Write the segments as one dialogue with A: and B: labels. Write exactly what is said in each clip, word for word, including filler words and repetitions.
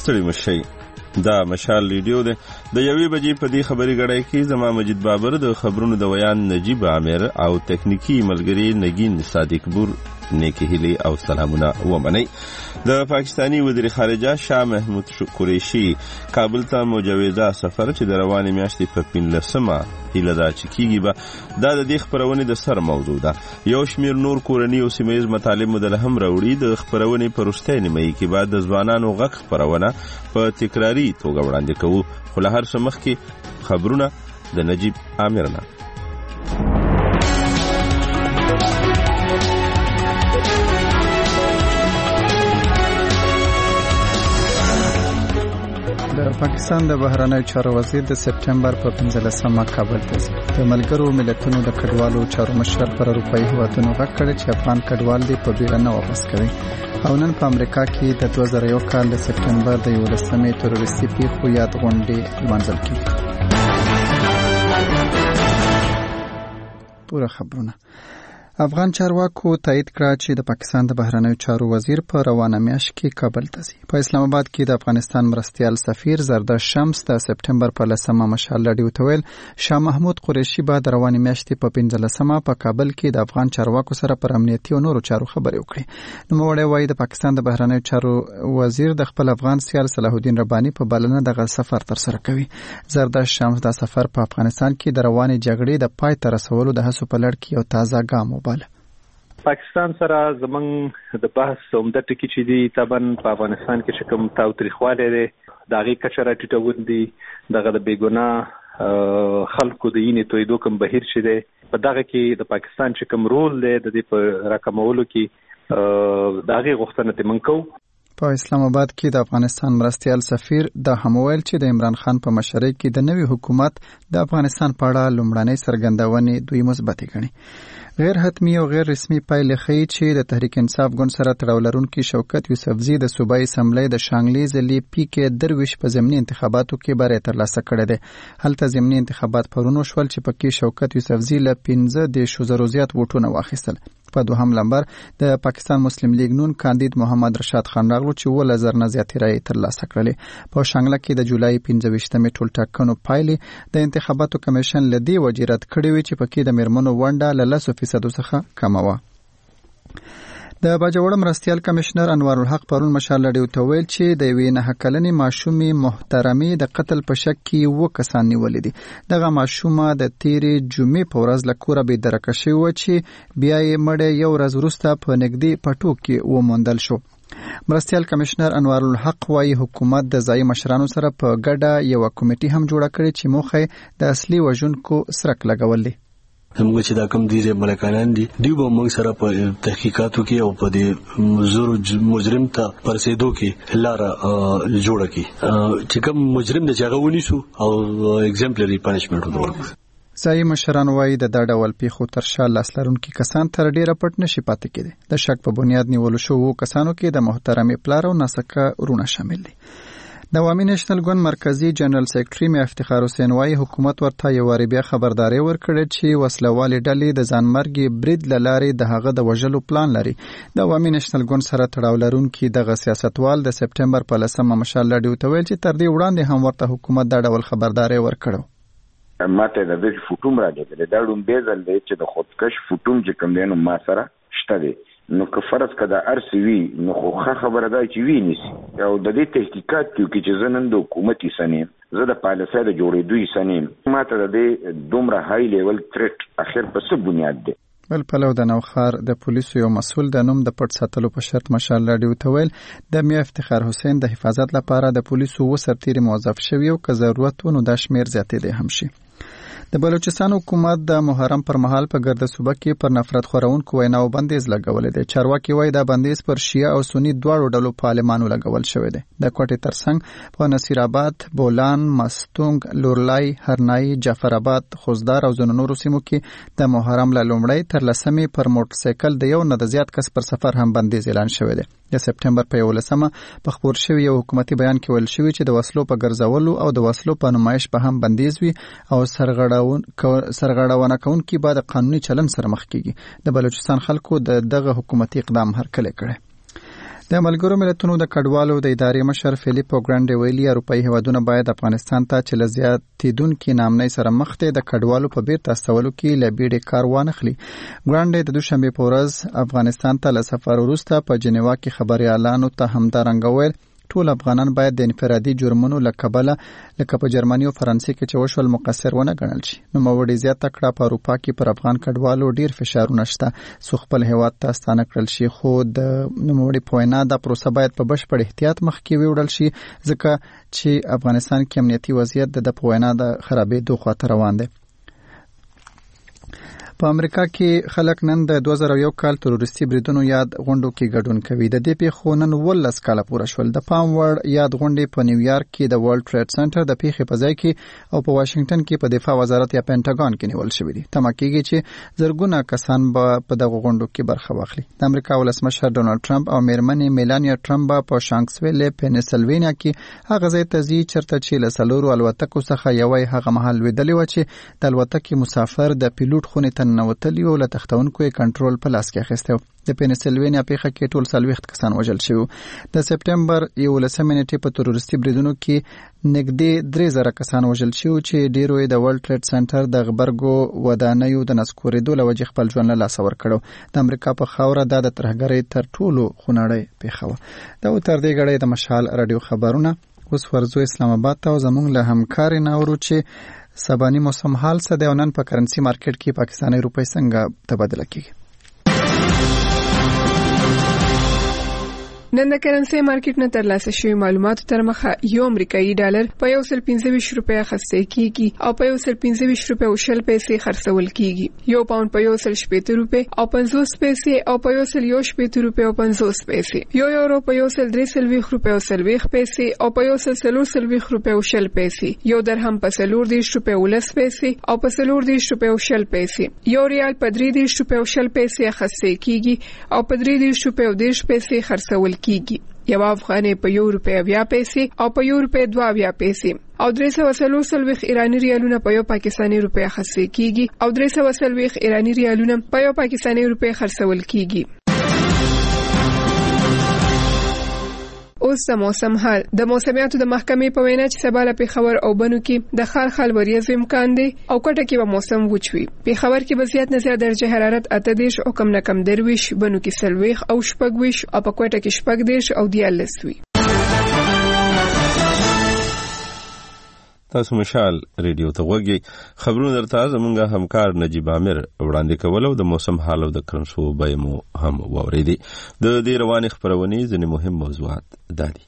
A: ستړي مشي. دا مشال ریډیو ده. د یوې بجې په دې خبري غړای کې زما مجید بابر د خبرونو د ویان نجیب عامر او تکنیکی ملګری نگین صادق پور نیکی هیلی او سلامونه ومني. د پاکستانی وزیر خارجه شاه محمود قریشي کابل ته مجوزه سفر چې د روانې میاشتې په پنځلسمه هیله دا چې کیږي به دا د دې خبرونې د سر موضوع ده. یو شمیر نور کورني او سیمهیز مطالب مدل هم راوړي. د خبرونې په وروستۍ نیمه کې بعد د ځوانانو غږ خبرونه په تکراری توګه وړاندې کوو. خو له هر څه مخکې خبرونه د نجیب عامر نه.
B: د پاکستان د بهرنیو چارو وزیر د سپټمبر په پنځلسمه کابل ته ځي. د ملګرو ملتونو د کډوالو چارو مشر پر اروپایي هیوادونو غږ کړی چې افغان کډوال دې په بیړه نه واپس کوي. او نن په امریکا کې د دوه زره یو کال د سپټمبر د یولسمې تروریستي پیښو یاد غونډې لمانځل کیږي. پوره خبرونه. افغان چارواکو تایید کړه چې د پاکستان د بهرنیو چارو وزیر په روانه میاشت کې کابل ته ځي. په اسلام آباد کې د افغانستان مرستیال سفیر زردشت شمس د سپټمبر په لسمه مشال راډیو ته ویل شاه محمود قریشي به د روانې میاشتې په پنځلسمه په کابل کې د افغان چارواکو سره پر امنیتي او نورو چارو خبرې وکړي. نوموړی وایي د پاکستان د بهرنیو چارو وزیر د خپل افغان سیال صلاح الدین رباني په بلنه دغه سفر ترسره کوي. زردشت شمس دا سفر په افغانستان کې د روانې جګړې د پای ته رسولو د هڅو په لړ کې یو تازه ګام وباله.
C: پاکستان سره زمونږ د بحث عمده ټکي چې دي طبعا په افغانستان کې چې کوم تاوتریخوالی دی د هغې کچه راټیټول دي. دغه د بېګناه خلکو د وینې تویدو کوم بهیر چې دی په دغه کې د پاکستان چې کوم رول دی د دې په راکمولو کې د هغې غوښتنه ترې موږ کوو.
B: په اسلام آباد کې د افغانستان مرستیال سفیر دا هم ویل چې د عمران خان په مشرۍ کې د نوي حکومت د افغانستان په اړه لومړنۍ څرګندونې دوی مثبتې ګڼي. غیر حتمی او غیر رسمي پایلې ښیي چې د تحریک انصاف ګوند سره تړاو لرونکي شوکت یوسفزي د صوبایي اسمبلۍ د شانګلې ضلعې پی کې درویش په ضمني انتخاباتو کې بری ترلاسه کړی دی. هلته ضمني انتخابات پرون وشول چې پکې شوکت یوسفزي له پنځه دېرشو زرو زیات ووټونه واخیستل. په دوهم لمبر د پاکستان مسلم لیگ نون کاندید محمد رشاد خان راغلو چې اووه زره نه زیاتې رایې ترلاسه کړلې. په شانګله کې د جولای پنځه ویشتمې ټولټاکنو پایلې د انتخاباتو کمیشن له دې وجې رد کړې وې چې پکې د میرمنو ونډه له لسو فیصدو څخه کمه وه. د باجوړ مرستیال کمشنر انوار الحق پرون مشال راډیو ته ویل چې د یوې نهه کلنې ماشومې محترمې د قتل په شک کې اووه کسان نیولي دي. دغه ماشومه د تیرې جمعې په ورځ له کوره بېدرکه شوې وه چې بیا یې مړی یو ورځ وروسته په نږدې پټو کې وموندل شو. مرستیال کمشنر انوار الحق وايي حکومت د ځایي مشرانو سره په ګډه یوه کمیټي هم جوړه کړې چې موخه د اصلي وژونکو سرک لګول دي.
D: موږ چې دا کوم دي ملکانان دي دوی به موږ سره په تحقیقاتو کې او په دې مجرم ته پرسېدو کې لاره جوړه کړي چې کوم مجرم د چاغه ونیسو او ایگزامپلري پنیشمنت ورکړو.
B: ځایي مشران وایي د دا ډول پیښو تر شا لاس لرونکي کسان تر ډیره پټ نشي پاتې کېدی. د شک په بنیاد نیولو شوو کسانو کې د محترمې پلار او ناسکه ورونه شامل دي. د عوامي نېشنل ګوند مرکزی جنرال سیکریټري میا افتخار حسین وايي حکومت ورته یو واری بیا خبرداري ورکړه چې وسلوالې ډلې د ځانمرګي برید له لارې د هغه د وژلو پلان لري. د عوامي نېشنل ګوند سره تړاو لرونکي دغه سیاستوال د سپټمبر په لسمه مشال راډیو ته ویل چې تر دې وړاندې هم ورته حکومت دا ډول خبرداري ورکړو.
E: ماته د دې فوټوم راځي دا ډوم بیزل دی چې د خودکش فوټوم چې کوم دی نو ما سره شته دی. نو که فرض کده ارسوي نو خو خبره ده چې وی نسی او د دې تحقیقات کې چې زنن د حکومت سنیم زه د پالیسۍ د جوړېدو سنیم ماته د دې دومره های لیول تھریټ اخر په څه بنیاد دی.
B: بل پلو د نوخار د پولیسو یو مسول د نوم د پټ ساتلو په شرط مشال راډیو ته ویل د میا افتخار حسین د حفاظت لپاره د پولیسو و سرتیري موظف شوی او که ضرورت ونه د شمیر زیاتې دی هم شي. د بلوچستان حکومت د محرم پر مهال په ګرد صوبه کې پر نفرت خورونکو ویناو بندیز لګولې دی. چارواکي وایي دا بندیز پر شیعه او سنی دواړو ډلو پارلمانو لګول شوی دی. د کوټې ترڅنګ په نصیر آباد، بولان، مستونګ، لورلای، هرنای، جعفر آباد، خوزدار او ځینو نورو سیمو کې د محرم له لومړۍ تر لسمې پر موټر سایکل د یو نه د زیات کس پر سفر هم بندیز اعلان شوی دی. د سپټمبر په یولسمه په خپور شوی یو حکومتي بیان کې ویل شوی چې د وسلو په ګرځولو او د وسلو په نمایش په هم بندیز وي او سرغړاون سرغړاونه کوونکي به د قانوني چلن سره مخ کیږي. د بلوچستان خلکو د دغه حکومتي اقدام هرکلی کړی. د ملګرو ملتونو د کډوالو د ادارې مشر فیلیپو ګرانډي ویلي اروپایي هیوادونه باید افغانستان ته چې له زیاتېدونکي ناامنۍ سره مخ دي د کډوالو په بیرته استولو کې له بیړې کار وانخلي. ګرانډي د دوشنبې په ورځ افغانستان ته له سفر وروسته په جنیوا کې خبريالانو ته همدارنګه ویل ټول افغانان باید د انفرادي جرمونو له کبله لکه په جرمني او فرانسې کې چې وشول مقصر ونه ګڼل شي. نوموړي زیاته کړه په اروپا کې پر افغان کډوالو ډیر فشارونه شته څو خپل هیواد ته ستانه کړل شي، خو د نوموړي په وینا دا پروسه باید په بشپړ احتیاط مخکې وړل شي ځکه چې افغانستان کې امنیتي وضعیت د په وینا د خرابېدو خواته روان دی. په امریکا کې خلک نن د دوه زره یو کال تروریستي بریدونو یاد غونډو کې ګډون کوي. د دې پیښو نن ولس کاله پوره شول. د پام وړ یاد غونډې په نیویارک کې د ورلد ټریډ سنټر د پیښې په ځای کې او په واشنگټن کې په دفاع وزارت یا پینټاګون کې نیول شوې دي. تمه کېږي چې زرګونه کسان به په دغه غونډو کې برخه واخلي. د امریکا ولسمشر ډونالد ټرمپ او میرمنې میلانیا ټرمپ په شانکسویل پنسلوینیا کې هغه ځای ته ځي چرته چې له څلورو الوتکو څخه یوې هغه مهال ویدلې و چې د الوتکې مسافر د پیلوټ خونې ته ننوتلی او له تختونکو یې کنټرول په لاس کې اخیستی و. د پنسلوینیا پیښه کې ټول څلوېښت کسان وژل شوي. د سپټمبر یولسمې نېټې په تروریستي بریدونو کې نږدې درې زره کسان وژل شوي چې ډېرو یې د ورلد ټریډ سنټر د غبرګو ودانیو د نسکورېدو له وجې خپل ژوند له لاسه ورکړو. د امریکا په خاوره دا د ترهګرۍ تر ټولو خونړۍ پیښه وه. دا و تر دې ګړۍ د مشال راډیو خبرونه. اوس ورځو اسلام آباد ته او زموږ له همکارې ناورو چې سباني موسم حال څه دی او نن په کرنسي مارکیټ کې پاکستاني روپۍ څنګه تبادله کیږي.
F: نن د کرنسي مارکیټ نه ترلاسه شوی معلوماتو تر مخه یو امریکایي ډالر په یو سل پنځه ویشت روپۍ اخیستل کیږي او په یو سل پنځه ویشت روپۍ او شل پیسې خرڅول کیږي. یو پاوند په یو سل شپږ روپۍ او پنځوس پیسې او په یو سل یو شپږ روپۍ او پنځوس پیسې. یو یورو په یو سل درې سلويخ روپۍ او سلويخ پیسې او په یو سل څلور سلويخ روپۍ او شل پیسې. یو درهم په څلور دېرش روپۍ او لس پیسې او په څلور دېرش روپۍ او شل پیسې. یو ریال په درې دېرش روپۍ او شل پیسې اخیستل کیږي او په درې دېرش روپۍ او دېرش پیسې خرڅول کیږي. یو افغانۍ په یو روپۍ اویا پیسې او په یو روپۍ دوه اویا پیسې او درې سوه څلور څلوېښت ایراني ریالونه په یو پاکستاني روپۍ اخیستل کیږي او درې سوه څلوېښت ایراني ریالونه په یو پاکستاني روپۍ خرڅول کیږي. اوس د موسم حال. د موسمیاتو د محکمې په وینا چې سبا له پېښور او بنو کې د خال خال وریځو امکان دی او کوټه کې به موسم وچ وي. پېښور کې به زیات نه زیات درجه حرارت اته دېرش او کم نه کم درویش، بنو کې څلوېښت او شپږ ویشت او په کوټه کې شپږ دېرش او دیارلس وي.
A: تاسو مشال ریډیو ته وګورئ. خبرونه درته زمونږ همکار نجیب عامر وړاندې کول او د موسم حال او د کرنسو بیه مو هم واورېدي. د دې روانې خبرونې ځینې مهم موضوعات دا دي.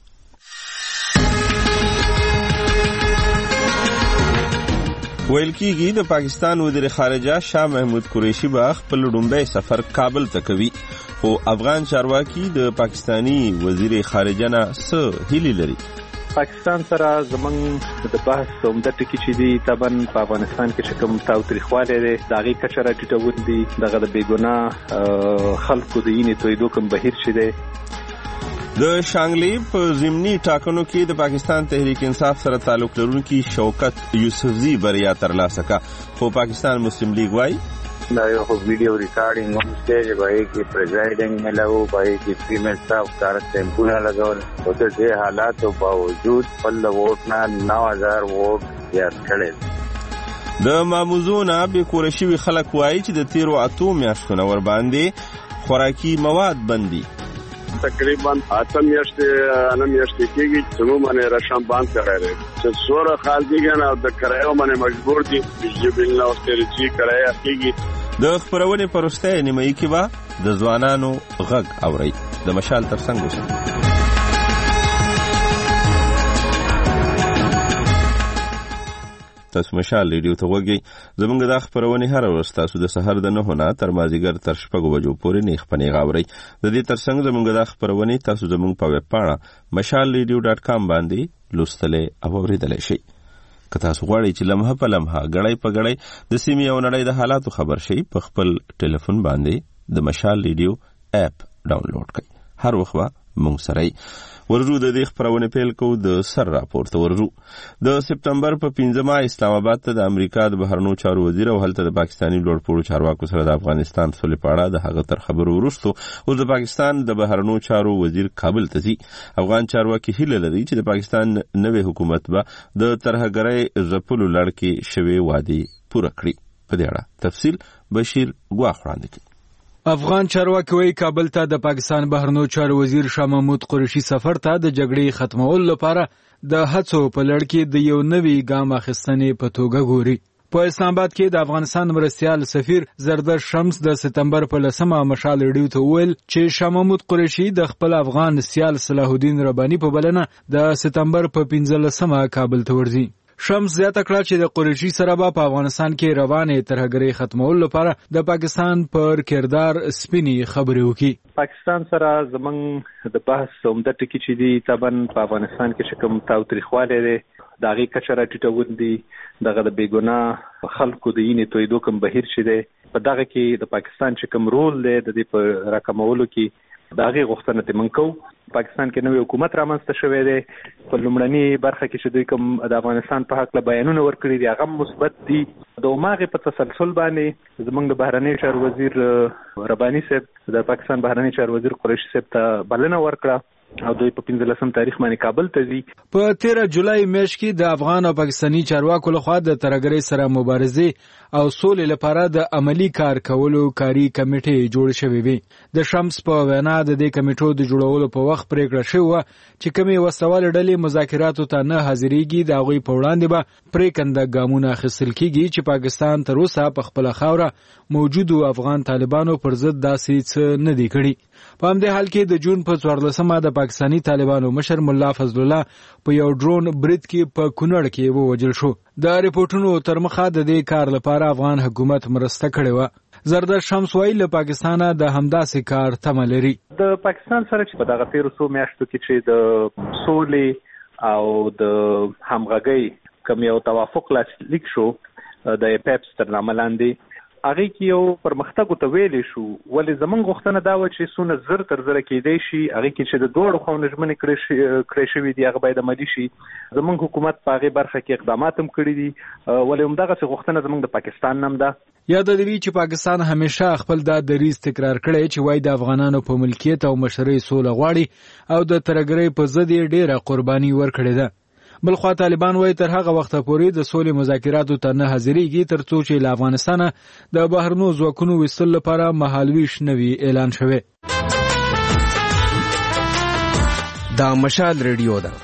A: ویل کېږي د پاکستان وزیر خارجه شاه محمود قریشي به خپل لومړی سفر کابل ته کوي، خو افغان چارواکي د پاکستانی وزیر خارجه نه څه هیلې لري.
C: پاکستان سره زمونږ د بحث عمده ټکي چې دي طبعا په افغانستان کې چې کوم تاوتریخوالی دی د هغې کچه راټیټول دي، دغه د بېګناه خلکو د وینې تویېدو کوم بهیر چې دی.
A: د شانګلي په ضمني ټاکنو کې د پاکستان تحریک انصاف سره تعلق لرونکي شوکت یوسفزي بریا ترلاسه کړه، خو پاکستان مسلم لیگ وايي
E: دا یو ویډیو ریکارډینګ هم سټیج باندې کې پریزایډینګ نه لګو باندې کې فیمیل سټاف کار ټیمپونه لګول او د دې حالاتو باوجود خپل ووټ نه نو هزار ووټ زیات کړل.
A: د ماموزونه به کورشي خلک وایي چې د تیرو اتو میاشتو ور باندې خوراکي مواد بندي
G: تقریبا اته میاشتې انا میاشتې کېږي چې موږ باندې راشن باند کړی چې سوره خال دیګن او د کرایو باندې مجبور دي چې بل نو سترچی کرایه کېږي.
A: د خبرونې پرسته نیمه کې با د ځوانانو غږ اوري. د مشال ترڅنګ وشي تاسو مشال ریډیو ته وګورئ. زمونږ د خبرونې هر ورځ تاسو د سحر د نه نه تر مازیګر تر شپږ بجو پورې نه خپنې غاوري. د دې ترڅنګ زمونږ د خبرونې تاسو زمونږ په ویب پاڼه مشال ریډیو ډاټ کام باندې لوستلې او اوریدلای شئ. که تاسو غواړئ چې لمحه په لمحه غړی په غړی د سیمې او نړۍ د حالاتو خبر شئ، په خپل ټلیفون باندې د مشال ریډیو اپ ډاونلوډ کړئ. هر وخت مونږ سره ورجو د دې خبرونه پیل کوو د سر راپورته ورجو د سپتمبر په پنځمه اسلام آباد ته د امریکا د بهرنیو چارو وزیر او هلته د پاکستاني لوړپوړو چارواکو سره د افغانستان سولې په اړه د هغه تر خبرو وروسته اوس د پاکستان د بهرنیو چارو وزیر کابل ته ځي. افغان چارواکي هیله لري چې د پاکستان نوې حکومت به د ترهګرۍ ځپلو لړ کې شوې وعدې پوره کړي. په دې اړه تفصیل بشیر ګواخ وړاندې کوي.
H: افغان چارواکي وايي کابل ته د پاکستان بهرنیو چارو وزیر شاه محمود قریشي سفر ته د جګړې ختمولو لپاره د هڅو په لړ کې د یو نوي ګام اخیستنې په توګه ګوري. په اسلام آباد کې د افغانستان مرستیال سفیر زردر شمس د سپتمبر په لسمه مشال ریډیو ته وویل چې شاه محمود قریشي د خپل افغان سیال صلاح الدین رباني په بلنه د سپتمبر په پنځلسمه کابل ته ورځي. شمس زیاته کړه چې د قریشي سره به په افغانستان کې روانې ترهګرۍ ختمولو لپاره د پاکستان پر کردار سپینې خبرې وکړي.
C: پاکستان سره زمونږ د بحث عمده ټکي چې دي طبعا په افغانستان کې کوم تاوتریخوالی دی د هغې کچه راټیټول دي، دغه د بېګناه خلکو د یینې تویدو کوم بهیر چې دی په دغه کې د پاکستان چې کوم رول دی د دې په راکمولو کې د هغې غوښتنه ترې موږ کوو. پاکستان کې نوی حکومت رامنځته شوی دی. په لومړني برخه کې چې دوی کوم د افغانستان په هکله بیانونه ورکړي دي هغه مثبت دي. د هماغې په تسلسل باندې زموږ د بهرني چارو وزیر رباني صاحب د پاکستان بهرني چارو وزیر قریشي صاحب ته بلنه ورکړه او دوی په پنځلسم تاریخ باندې کابل ته ځي.
H: په تیره جولای میاشت کې د افغان او پاکستاني چارواکو لخوا د ترهګرۍ سره مبارزې او سولې لپاره د عملی کار کولو کاری کمیټې جوړ شوې وي. د شمس په وینا د دې کمیټو د جوړولو په وخت پریکړه شوې وه چې کومې وسوال ډلې مذاکراتو ته نه حاضرېږي د هغوی په وړاندې به پریکنده ګامونه اخیستل کیږي چې پاکستان تر اوسه په خپله خاوره موجودو افغان طالبانو پر ضد داسې څه نه دي کړي. په همدې حال کې د جون په څوارلسمه د پاکستاني طالبانو مشر ملا فضل الله په یو ډرون برید کې په کونړ کې ووژل شو. د ریپورتونو تر مخه د دې کار لپاره افغان حکومت مرسته کړې وه. زردر شمس وایي له پاکستانه د همداسې کار تمه لري.
C: د پاکستان سره چې په دغه تیرو څو میاشتو کې چې د سولې او د همغږۍ کوم یو توافق لاسلیک شو د ایپیپس تر نامه لاندې هغې کې یو پرمختګ ورته ویلی شو. ولې زموږ غوښتنه دا وه چې څونه زر تر زره کېدی شي هغې کې چې د دواړو خواو ژمنې کړې شوي دي هغه باید عملي شي. زموږ حکومت په هغې برخه کې اقدامات هم کړي دي. ولې همدغسې غوښتنه زموږ د پاکستان نه هم ده.
H: یاد دې چې پاکستان همیشه خپل دا دریځ تکرار کړی چې وایي د افغانانو په ملکیت او مشرۍ سوله غواړي او د ترهګرۍ په ضد یې ډېره قرباني ورکړې ده. بلخوا طالبان وایي تر هغه وخته پورې د سولې مذاکراتو ته نه حاضرېږي تر څو چې له افغانستانه د بهرنیو ځواکونو ویستلو لپاره مهالویش نه وي اعلان شوی.
I: دا مشال ریډیو ده.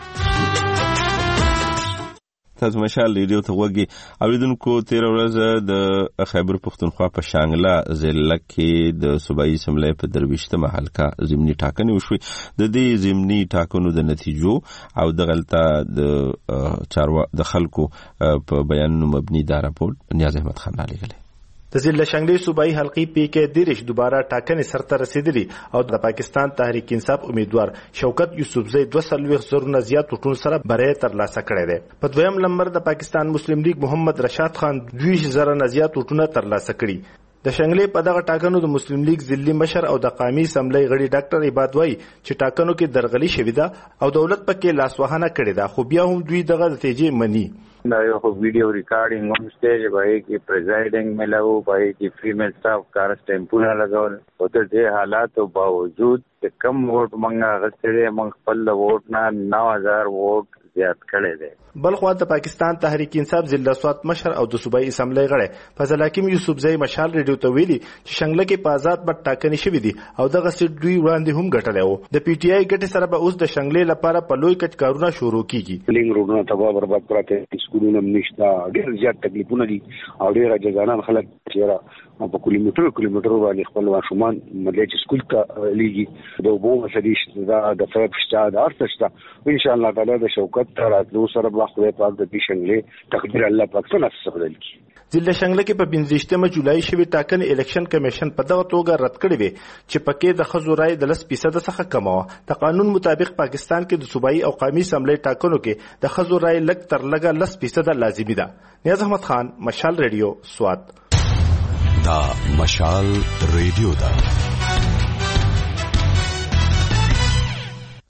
A: تاسو مشال ریډیو ته وګورئ. اوریدونکو تیر ورځ د خیبر پښتونخوا په شانګله ضلع کې د صوبایي اسمبلی په درویشتمه حلقه ضمني ټاکنې وشوې. د دې ضمني ټاکنو د نتیجو او دغلته د چاروا د خلکو په بیانونو مبني دا راپورټ نیاز احمد خان رالیږلی.
J: د ضلع شانګلې صوبایي حلقې پی کې دیرش دوباره ټاکنې سرته رسیدلي او د پاکستان تحریک انصاف امیدوار شوکت یوسفزئی دوه څلوېښت زرو نه زیات ووټونو سره بری ترلاسه کړی دی. په دویم نمبر د پاکستان مسلم لیگ محمد رشاد خان دویشت زره نه زیات ووټونه ترلاسه کړي. د شانګلې په دغه ټاکنو د مسلم لیگ ضلعي مشر او د قومي اسمبلی غړي ډاکټر عباد وایي چې ټاکنو کې درغلي شوې ده او دولت پکې لاسوهنه کړې ده، خو بیا هم دوی دغه نتیجې مني.
E: دا یو ویډیو ریکارډینګ هم سټیج وایي چې پریزایډینګ ملو وایي چې فیمیل سټاف کار سټمپونه لګول او د دې حالاتو باوجود چې کم ووټ مونږه غوښتل مونږ خپل ووټ نه نو هزار ووټ زیات کړی دی.
J: بل خو د پاکستان تحریک انصاف ضلع سوات مشر او د صوبایي اسمبلی غړی فضل حکیم یوسفزئی مشال ریډیو ته ویلي چې شانګله کې په آزاد بټ ټاکنې شوې دي او دغه سیټ دوی وړاندې هم ګټلی و. د پی ټي آی ګټې سره به اوس د شانګلې لپاره په لوی کچ کارونه شروع کیږي.
K: لینګ روډونه تباہ برباد پراته، سکولونه نشته، ډېر زیات تکلیفونه دي او ډېر جزانان خلک چې په کیلومتر کیلومتر باندې خپل ماشومان مدرسې سکول ته لیږي. د اوبو مسلې شته، د فیب شته، د هر څه شته. ان شاء الله تعالی د شوکت راتلو سره به خدای پاک د دې شانګلې تقدیر الله پاک څنګه سبدل کی.
J: ضلع شانګله کې په پنځویشتمه جولای شوې ټاکنې الیکشن کمیشن په دغه توګه رد کړې وې چې پکې د ښځو رایې د لس فیصده څخه کمه وه. د قانون مطابق پاکستان کې د صوبایي او قومي اسمبلی ټاکنو کې د ښځو رایې لږ تر لږه لس فیصده لازمي ده. نیاز احمد خان، مشال ریډیو، سوات.
I: دا مشال ریډیو ده.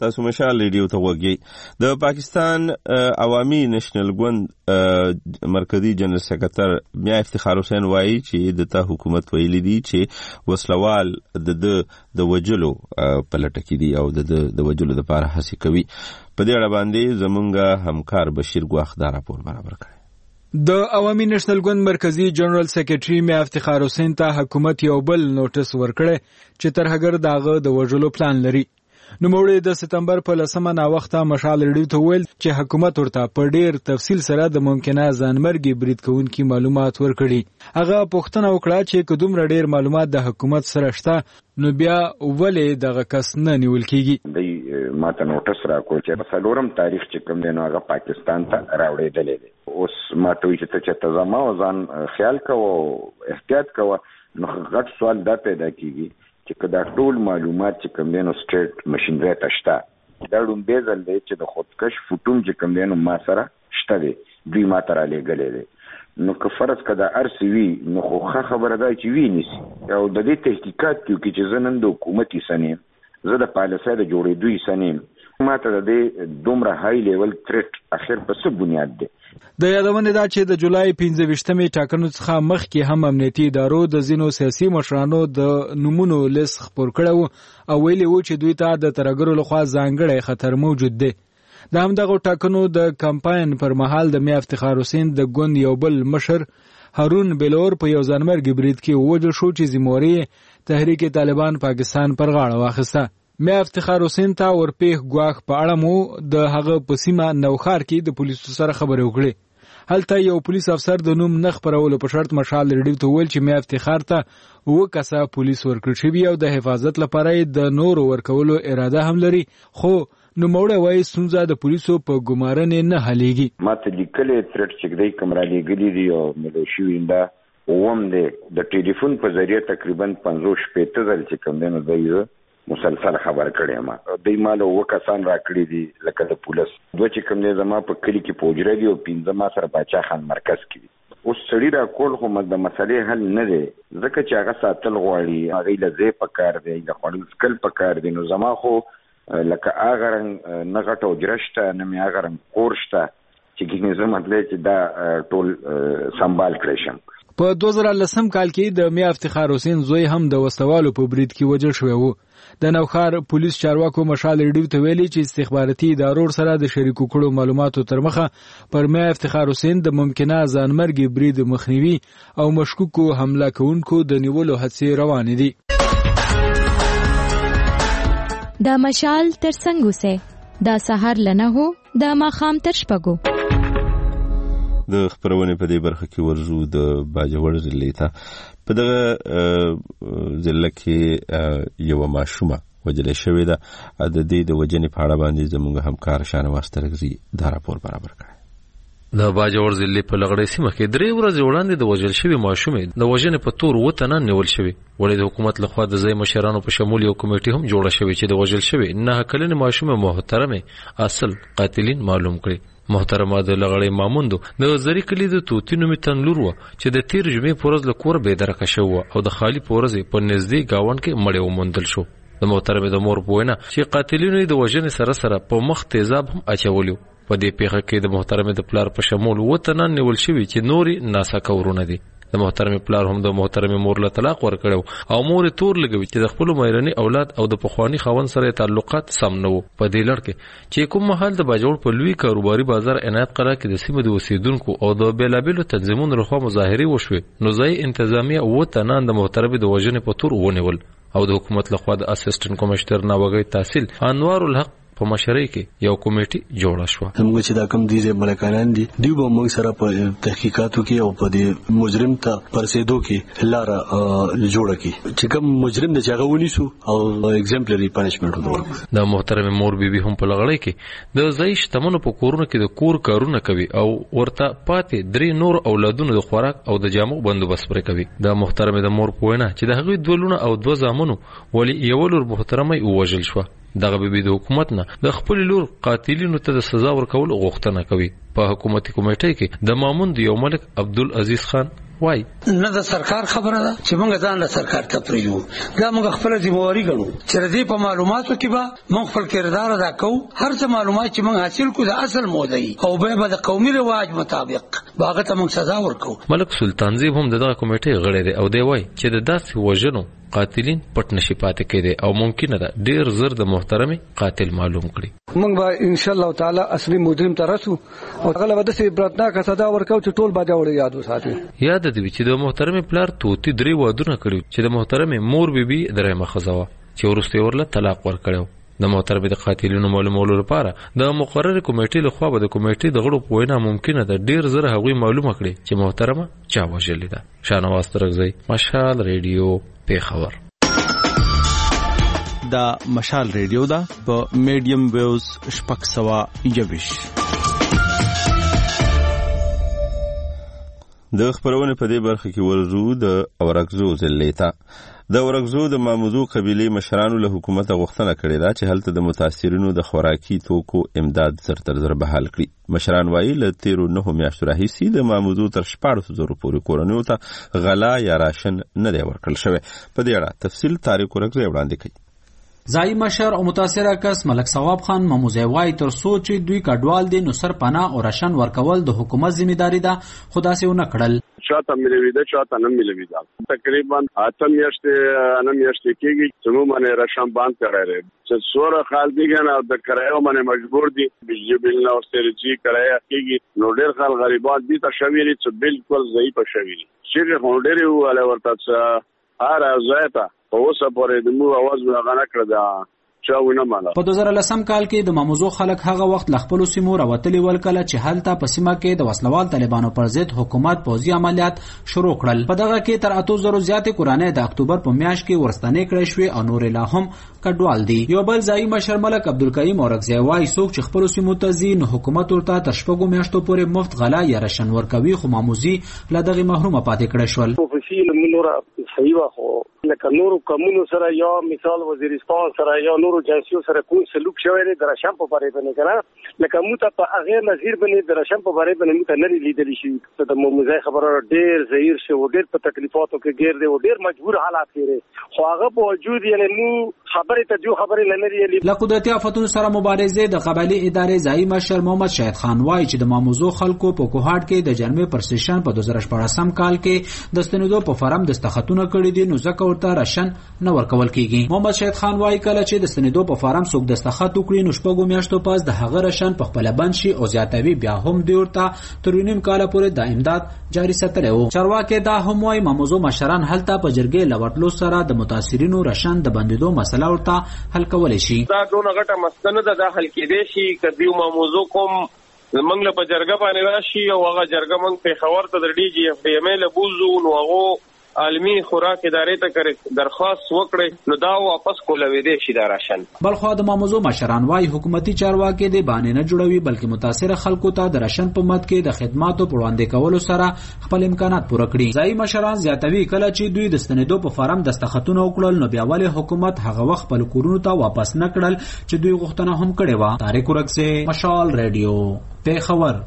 A: تاسو مشال ریډیو ته وګورئ. د پاکستان عوامي نېشنل ګوند مرکزی جنرال سکرټر میا افتخار حسین وایي چې د تا حکومت ویلي دي چې وسلوال د د وجلو په لټه کې دي او د د وجلو لپاره هڅې کوي. په دې اړه باندې زمونږ همکار بشیر ګواخ دا راپور برابر کړی.
H: د عوامي نېشنل ګوند مرکزی جنرال سکرټري میا افتخار حسین ته حکومت یو بل نوټس ورکړی چې ترهګر داغه د وجلو پلان لري. نو موړي د سپتمبر په لسمه نا وخته مشال ریډیو ته ویل چې حکومت ورته په ډیر تفصیل سره د ممکنه ځانمرګي برید کوونکي معلومات ورکړي. هغه پوښتنه وکړه چې کوم ډیر معلومات د حکومت سره شته نو بیا ولې دغه کس نه نیول کیږي.
E: د ماته نوټس راکول چې په څلورم تاریخ چې کوم دی نو هغه پاکستان ته راوړېدل دي. اوس ماته وی چې ته تزما او ځان خیال کوو احتیاط کوو. نو غټ سوال دا پیدا کیږي چې کدا ټول معلومات چې کوم دینو سټیټ ماشينري تشتا دا ډوم بیزل دی چې د خودکش فوټوم چې کوم دینو ما سره شته دی دوی ما تر لګلې دی. نو که فرض کدا ار سی وی نو خو خبره ده چې وی نسی او د دې تحقیقات کې چې زنن د حکومتي سنیم زه د پالیسۍ د جوړې دوی سنیم ما ته د دومره های لیول تریټ اخر په څه بنیاد دی.
H: د یادونه دا چې د جولای پنځه ویشتمې ټاکنو څخه مخکې هم امنیتي ادارو د ځینو سیاسي مشرانو د نومونو لیست خپور کړو او ویلي وو چې دوی ته د ترهګرو لخوا ځانګړی خطر موجود دی. د همدغه ټاکنو د کمپاین پر مهال د میا افتخار حسین د ګوند یو بل مشر هارون بلور په یو ځانمرګي برید کې ووژل شو چې ذمہواري تحریک طالبان پاکستان پر غاړه واخیسته. میا افتخار حسین ته ورپېخ ګواخ په اړه مو د هغه په سیمه نوخار کې د پولیسو سره خبرې وکړې. هلته یو پولیس افسر د نوم نه خپرولو په شرط مشال ریډیو ته ویل چې میا افتخار ته اوه کسه پولیس ورکړل شوي او د حفاظت لپاره د نورو ورکولو اراده هم لري. خو نوموړی وایي ستونزه د پولیسو په ګمارنې نه حلیږي.
E: ما ته لیکلې ترټ چې دی کوم را لیږلي دي او ملوشي ویندا اوم دی د ټلیفون په ذریعه تقریبا پنځوس شپېته ځل چې کوم دی نو دی مسلسل خبر کړی ما دوی مالو وکسان راکړي دي لکه د پولیس دوه چې کوم دی زما په کلی کې پوجره دی او پنځه ما سره باچا خان مرکز کې. اوس سړی را کول خو د مسلې حل نه دی ځکه چې هغه ساتل غواړي هغه لزه په کار دی د خپل سکل په کار دی. نو زما خو لکه هغه رنګ نه غټو جرشته نه می هغه رنګ کورشته چې کینې زما مطلب چې دا ټول سنبال کړی شم.
H: په دوه زره لسم کال کې د میا افتخار حسین زوی هم د وسوالو په برید کې وژل شوی وو. د نوخار پولیس چارواکو مشال ریډیو ته ویلي چې استخباراتي ادارو سره د شریکو کړو معلوماتو تر مخه پر میا افتخار حسین د ممکنه ځانمرګي برید مخنیوي او مشکوکو حمله کوونکو د نیولو هڅې روانې دي.
L: د مشال تر څنګه سه د سحر لنه هو د ماخام تر شپګو
A: د خبرونه په دې برخه کې ورزو د باجوړ ضلع ته په دغه ضلع کې یو ماشومه وجل شوې ده. د دې د وجنې په اړه باندې زموږ همکار شانواز ترغزي دا راپور برابر کړی.
M: د باجوړ ضلع په لغړې سیمه کې درې ورځې وړاندې د وجل شوی ماشومې د وجنې په تور وته نه نیول شوی. ولې د حکومت لخوا د ځای مشرانو په شمول یو کمیټه هم جوړه شوې چې د وجل شوی نه کلنې ماشومه محترمه اصل قاتلین معلوم کړي. محترمه د لغړې ماموندو د زری کلی د توتینو می تنلور و چې د تیر جمعې پورز له کور به درکه شو او د خالی پورز په نږدې گاون کې مړې ومندل شو. د محترمه د مور پوینه چې قاتلینو د وژنې سره سره په مخ تیزاب هم اچولیو. په دې پیښه کې د محترمه د پلار په شمول وته نه نیول شوی چې نوري ناسا کورونه دي. د محترمه پلار هم د محترمه مور له طلاق ورکړو او مور تور لګوي چې د خپل مېرني اولاد او د پخوانی خاوند سره تعلقات سم نه وو. په دې لړ کې چې کوم محل د باجوړ په لوی کاروباري بازار عنایت قلعه کې د سیمې د اوسیدونکو او د بیلابلو تنظیمونو لخوا مظاهره وشوه نو ځای انتظامیه او تنان د محترمه د وژنې په تور ونیول او د حکومت لخوا د اسسټنټ کمشنر ناوګي تحصیل انوار الحق په مشرۍ کې یو کمیټه جوړه شو.
D: موږ چې دا کوم دي ملکانان دي دوی به موږ سره په تحقیقاتو کې او په دې مجرم ته پرسېدو کې لاره جوړه کی چې کوم مجرم د چاغه ونیسو او ایگزامپلری پنیشمنت ورکړو.
M: د محترم مور بیبي هم په لغړی کې د ځای شتمنو په کورونو کې د کور کارونه کوي او ورته پاتې درې نور اولادونو د خوراک او د جامو بندوبست پرې کوي. د محترم د مور پوینه چې د هغوی دوه لونه او دوه زامنو ولی یو لور محترمه وژل شو. دغه به د حکومت نه د خپل لور قاتلینو ته د سزا ورکول غوښتنه کوي. په حکومتي کمیټه کې د ماموند یو ملک عبدالعزیز خان وای
N: نه د سرکار خبره ده چې موږ ځان له سرکار ته پریو دا موږ خپل ذمہواری ګڼو چې دې په معلوماتو کې به موږ خپل کردار ادا کوو هر څه معلومات چې موږ حاصل کړو د اصل مودي او به د قومي رواج مطابق باغ ته موږ سزا ورکو.
M: ملک سلطان زی هم دغه کمیټې غړی دی او دی وای چې د داسې وژنو قاتلین پټ نشي پاتې کېدي او ممکن ده ډیر زر د محترم قاتل معلوم کړي.
O: موږ به ان شاء الله تعالی اصلي مجرم ته رسو او هغه به د سي برتناک سزا ورکو چې ټول باجا وړي یاد وساتي.
M: یاد دي چې د محترم پلار توتی درې وادونه کړی چې د محترم مور بیبي درېمه خزاوه چې ورسته ورله طلاق ورکړو. د محترم د قاتلینو معلومولو لپاره د مقرر کمیټې لخوا به د کمیټې د غړو په وینا ممکنه ده ډیر زره هغوی معلومه کړي چې محترمه چا وژلې ده. شاهنواز ترغزی، مشال ریډیو، پیښور.
P: دا مشال ریډیو ده په میډیم ویوز شپږ سوه یوویش.
A: د خبرونه په دې برخه کې ورزو د اورګزو ضلع ته د اورګزو د ماموزو قبيله مشرانو له حکومت غوښتنه کړې ده چې هلته د متاثرینو د خوراکي توکو امداد زر تر زر بحال کړي. مشران وایي له تیرو نهو میاشتو راهیسې د ماموزو تر شپاړسو زرو پورې کورنیو ته غلا یا راشن نه دی ورکړل شوی. په دې اړه تفصیل طارق اورګزو وړاندې کوي.
Q: ځای مشر او متاثره کس ملک ثواب خان ماموزی وای تر سوچ دوی کډوال دي نو سر پناه او راشن ورکول د حکومت ذمہداري ده خدا سي ونه کړل.
G: چاته ملوي ده چاته نه ملوي ده تقریبا اته میاشتې نه میاشتې کېږي چې موږ باندې راشن باندې کړی چې سوره خال دیګنه د کرایو باندې مجبور دي بجلی بل نه اوسترچی کرایه کېږي نو ډېر خلک غریبان دي ته شویری چې بالکل ضعیف شویری چې هونډري ولا ورته څه هر ازایته اوسه پورې د مو आवाज غاڼه کړ دا چاونه مالا.
Q: په دوه زره لسم کال کې د ماموزو خلک هغه وخت لخپل سیمو راوتلي ول کله چې هلته په سیمه کې د وسلوال طالبانو پر ضد حکومت پوځي عملیات شروع کړل. په دغه کې تر اتو زرو زیاتې کورانې د اکتوبر په میاشت کې ورستنې کړې شوې او نور لا هم کډوال دي. یو بل ځای مشر ملک عبدالکریم اورګزی وای څوک چې خپل سیمو ته ځي نو حکومت ورته تر شپږو میاشتو پورې مفت غلا یا راشن ورکوي خو ماموزي له دغه محرومه پاتې کړي شول.
R: پروفیسیل منور صحیح واخو لکه نورو کمونو سره یا مثال وزیرستان سره یا نورو جنسیو سره کوم سلوک شوی دی د راشن په باره باندې کنه لکه موته په هغه نظیر باندې د راشن په باره باندې موته نه لیدل شي ته د موزه خبره ډیر زهیر شو ډیر په تکلیفاتو کې ګیر دی ډیر مجبور حالات کې خو هغه په وجود یعنی مو خبره ته جو خبره نه لري.
Q: له قدرتي آفتونو سره مبارزه د قبایلی ادارې ځای مشر محمد شهید خان وای چې د ماموزو خلکو په کوهاټ کې د جرمې پرسیشن په دوه زره شپږم کال کې د ستنېدو په فارم دستخطونه کړی دي نو ځکه ورته راشن نه ورکول کیږي. محمد شهید خان وای کله چې د ستنېدو په فارم څوک دستخط وکړي نو شپږو میاشتو پس د هغه راشن په خپل بند شي او زیاتوي بیا هم دی ورته تر نیم کال پورې د امداد جاری ساتلی وو. چارواکي دا هم وای ماموزو مشران هلته په جرګې لوټلو سره د متاثرینو راشن د بندیدو مسله ورته حل کولی شي.
S: دا ډونه غټه مسله ده د حل کېدې شي کدی ماموزو کوم زمنګ له جرګه باندې راشي او هغه جرګه مونږ په خبر ته د ډي جی اف ډي ام ال بوزو نو هغه عالمی خوراک ادارې ته کړ درخواست وکړي نو دا واپس کولوي دي شي دا راشن.
Q: بلخو د ماموزو مشران وای حکومتي چارواکي د باندې نه جوړوي بلکې متاثر خلکو ته د راشن په مد کې د خدماتو په وړاندې کولو سره خپل امکانات پوره کړي. ځای مشران زیاتوي کله چې دوی د ستنېدو په فارم دستخطونه وکړل نو بیا ولې حکومت هغه وخت خپل کورونو ته واپس نه کړل چې دوی غوښتنه هم کړې و. طارق اورګزی، مشال ریډیو، پیښور.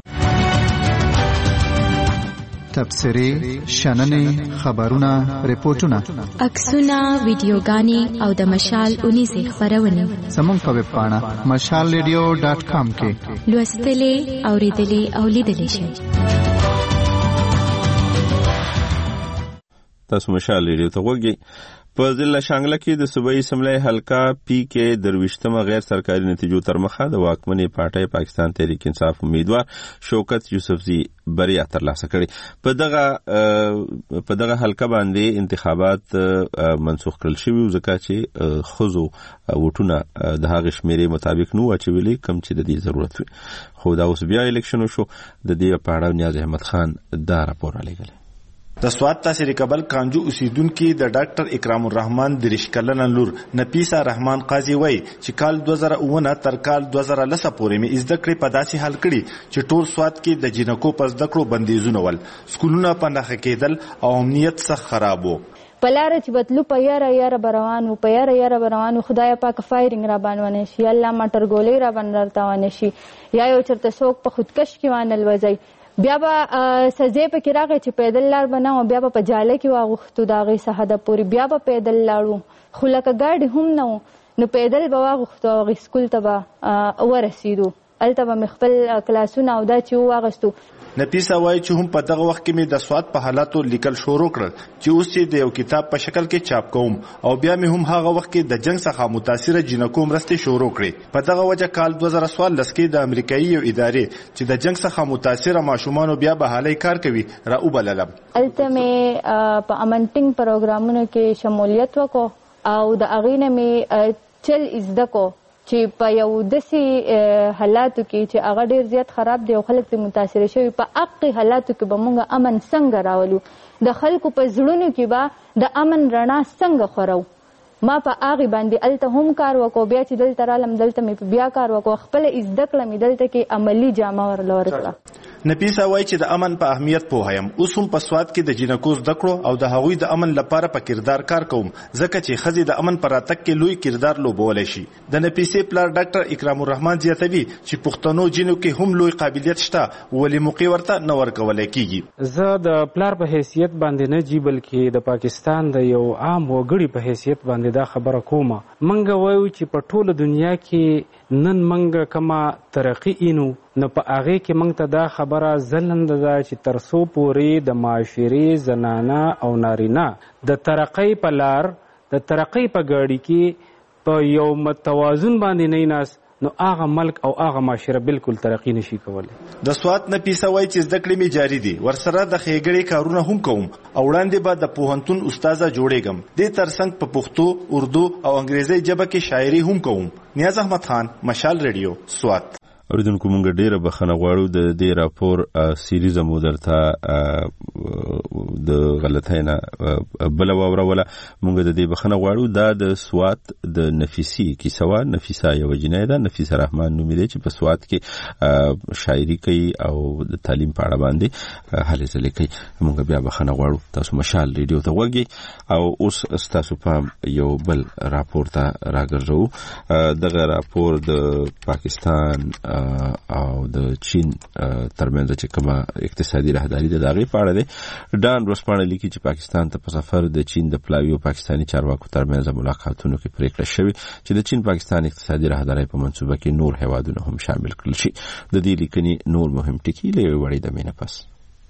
B: تبصرې، شننې، خبرونه، ریپورتونه،
L: عکسونه، ویډیوګانې او د مشال اونیزې خبرونه
B: زموږ په ویب پاڼه مشال ریډیو ډاټ کام کې
L: لوستلې، اوریدلې او لیدلې شئ.
A: تاسو مشال ریډیو ته وګورئ. په ضلع شانګله کې د صوبایي اسمبلی حلقه پی کې درویشتمه غیر سرکاري نتیجو تر مخه د واکمنې پارټۍ پاکستان تحریک انصاف امیدوار شوکت یوسفزي بریا ترلاسه کړې. په دغه په دغه حلقه باندې انتخابات منسوخ کړل شوي ځکه چې خزو وټونه د هغه شمیرې مطابق نو اچولي کم چې د دې ضرورت وي. خو دا اوس بیا الیکشن شو. د دې په اړه نیاز احمد خان دا راپور رالیږلی.
J: د سوات تحصیل کابل کانجو اوسیدونکو د ډاکټر اکرام الرحمن دریش کلن لور نفیسه رحمان قاضي وای چې کال دوه زره اووه تر کال دوه زره لس پورې می زده کړې په داسې حل کړي چې ټول سوات کې د جنکو په زده کړو بندیزونه ول سکولونه په نخښه کېدل او امنیت څخه خراب وو.
T: پلاره چې بتلو په یاره یاره بروانو په یاره یاره بروانو خدای پاک فایرینګ را باندې شي الله ما ترګولې را باندې راوانه شي یا یو چرته څوک په خودکش کې وانه لوځي بیا به سزې پکې راغی چې پیدل لار به نه و، بیا به په جاله کې واغوښتو د هغې څخه د پورې، بیا به پیدل لاړو، خو لکه ګاډي هم نه و نو پیدل به واغوښتو او هغې سکول ته به ورسېدو. هلته به مې خپل کلاسونه او دا چې وواغستو.
J: نفیسه وایي چې هم په دغه وخت کې مې د سواد په حالاتو لیکل شروع کړل چې اوس یې د یو کتاب په شکل کې چاپ کوم، او بیا مې هم هغه وخت کې د جنگ څخه متاثره جنکو مرستې شروع کړې. په دغه وجه کال دوه زره څوارلس کې د امریکایي یو ادارې چې د جنگ څخه متاثره ماشومانو بیا بحالۍ کار کوي را وبللم.
T: هلته مې په امن ټینګ پروګرامونو کې شمولیت وکړو او د هغې نه مې چل زده کړو چې په یو داسې حالاتو کې چې هغه ډېر زیات خراب دی او خلک پرې متاثره شوي، په هغې حالاتو کې به موږ امن څنګه راولو، د خلکو په زړونو کې به د امن رڼا څنګه خورو. ما په هغې باندې هلته هم کار وکړو، بیا چې دلته رالم دلته مې بیا کار وکړو، خپله زده کړه مې دلته کې عملي جامه ورله ورکړه.
J: نفیسه وایي چې د امن په اهمیت پوه یم. اوس هم په سواد کې د جنکو زده کړو او د هغوی د امن لپاره په کردار کار کوم، ځکه چې ښځې د امن په راتګ کې لوی کردار لوبولی شي. د نفیسې پلار ډاکټر اکرام الرحمن زیاتوي چې پښتنو جنو کې هم لوی قابلیت شته، ولې موقع ورته نه ورکولی کېږي.
U: زه د پلار په حیثیت باندې نه جي، بلکې د پاکستان د یو عام وګړي په حیثیت باندې دا خبره کومه. منګه وایو چې په ټوله دنیا کې نن منګه کما ترقی اینو، نو په هغې کې موږ ته دا خبره ځلنده ده چې تر څو پورې د معاشرې زنانه او نارینه د ترقۍ په لار د ترقۍ په ګاډي کې په یو متوازن باندې نه ناست، نو هغه ملک او هغه معاشره بالکل ترقی نشي کولی.
J: د سوات نفیسه وایي چې زده کړې مې جاري دي، ورسره د ښېګړې کارونه هم کوم او وړاندې به د پوهنتون استاده جوړېږم. دې ترڅنګ په پښتو، اردو او انګریزي ژبه کې شاعري هم کوم. نیاز احمد خان، مشال ریډیو، سوات.
A: اوریدونکو مونږ ډیره بخښنه غواړو د دې راپور سیریزه مو درته د غلطۍ نه بله واوروله. مونږ د دې بخښنه غواړو. دا د سوات د نفیسي کیسه وه. نفیسه یوه جینۍ ده، نفیسه رحمان نومې دی، چې په سوات کې شاعري کوي او د تعلیم په اړه باندې هلې ځلې کوي. مونږ بیا بخښنه غواړو. تاسو مشال ریډیو ته غوږ او اوس ستاسو پام یو بل راپور ته راګرځوو. دغه راپور د پاکستان او د چین ترمنځ چې کومه اقتصادي راهداري ده د هغې په اړه دی. ډان ورځپاڼه لیکي چې پاکستان ته په سفر د چین د پلاوي او پاکستاني چارواکو ترمنځ ملاقاتونو کې پریکړه شوې چې د چین پاکستان اقتصادي راهدارۍ په منصوبه کې نور هیوادونه هم شامل کړل شي. د دې لیکنې نور مهم ټکي له یوې وړې دمې نه پس.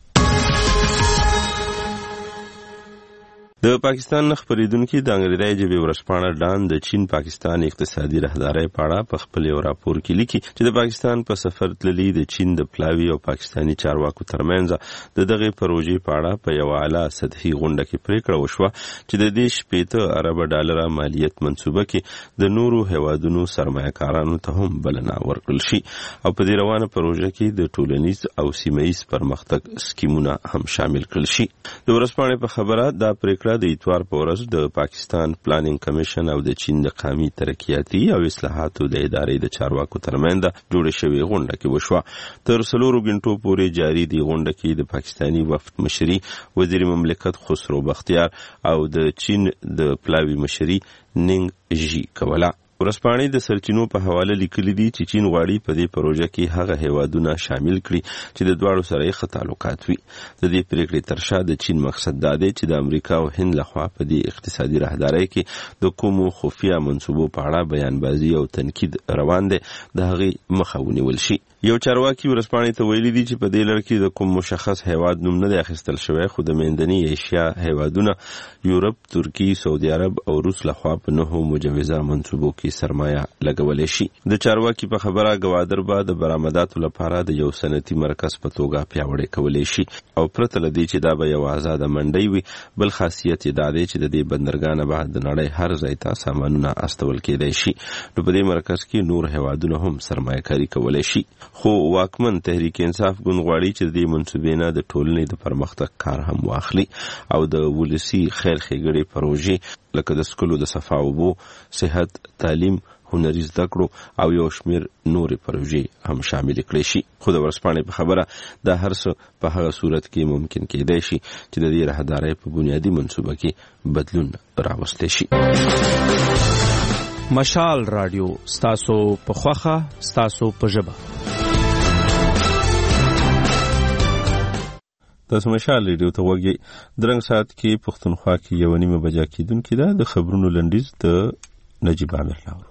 A: د پاکستان نه خپرېدونکي د انګریزي ژبې ورځپاڼه ډان د چین پاکستان اقتصادي راهدارۍ په اړه په خپل یو راپور کې لیکي چې د پاکستان په سفر تللي د چین د پلاوي او پاکستاني چارواکو ترمنځ د دغې پروژې په اړه په یوه اعلی سطحي غونډه کې پریکړه وشوه چې د دې شپېته اربه ډالره مالیت منصوبه کې د نورو هیوادونو سرمایه‌کارانو ته هم بلنه ورکړل شي او په دې روانه پروژه کې د ټولنیز او سیمه‌ییز پرمختګ سکیمونه هم شامل کړل شي. د ورځپاڼې په خبره دا پریکړه د اتوار په ورځ د پاکستان پلانینګ کمیشن او د چین د قومي ترقیاتي او اصلاحاتو د ادارې د چارواکو ترمنځ جوړه شوې غونډه کې وشوه. تر څلورو غنټو پورې جاري دی غونډه کې د پاکستاني وفد مشري وزیر مملکت خسرو بختیار او د چین د پلاوي مشري نینګ ژي کوله. ورځپاڼې د سرچینو په حواله لیکلي دي چې چین غواړي په دې پروژه کې هغه هیوادونه شامل کړي چې د دواړو سره یې ښه تعلقات وي. د دې پریکړې تر شا د چین مقصد دا دی چې د امریکا او هند لخوا په دې اقتصادي راهدارۍ کې د کومو خفیه منصوبو په اړه بیانبازي او تنقید روان دی د هغې مخه ونیول شي. یو چارواکي ورځپاڼې ته ویلي دي چې په دې لړ کې د کوم مشخص هیواد نوم نه دی اخیستل شوی، خو د منځنۍ ایشیا هیوادونه یورپ، ترکیې، سعودي عرب او روس لخوا په نهو مجوزه منصوبو کې سرمایه لګولې شي. د چارواکي په خبره ګوادر به د برآمداتو لپاره د یو صنعتي مرکز په توګه پیاوړی کولی شي او پرته له دې چې دا به یو آزاده منډۍ وي، بل خاصیت یې دا دی چې د دې بندرګانه به د نړۍ هر ځای ته سامانونه استول کېدای شي. نو په دې مرکز کې نور هیوادونه هم سرمایه کاري کولی شي. خو واکمن تحریک انصاف ګوند غواړي چې د دې منصوبې نه د ټولنې د پرمختګ کار هم واخلي او د ولسي خیر ښېګړې پروژې لکه د سکلو د صفا اوبو، صحت، تعلیم، هنري زده کړو او یو شمېر نورې پروژې هم شامل کړي شي. خو د ورځپاڼې په خبره دا هر څه په هغه صورت کې ممکن کېدای شي چې د دې راهدارۍ په بنیادي منصوبه کې بدلون راوستی شي.
P: مشال رادیو ستاسو په خوښه، ستاسو په ژبه.
A: تاسو مشال ریډیو ته وګورئ. درنګ سات کې پښتونخوا کې یو نیمه بجا کېدونکې ده. د خبرونو لنډیز د نجیب عامر لاورو.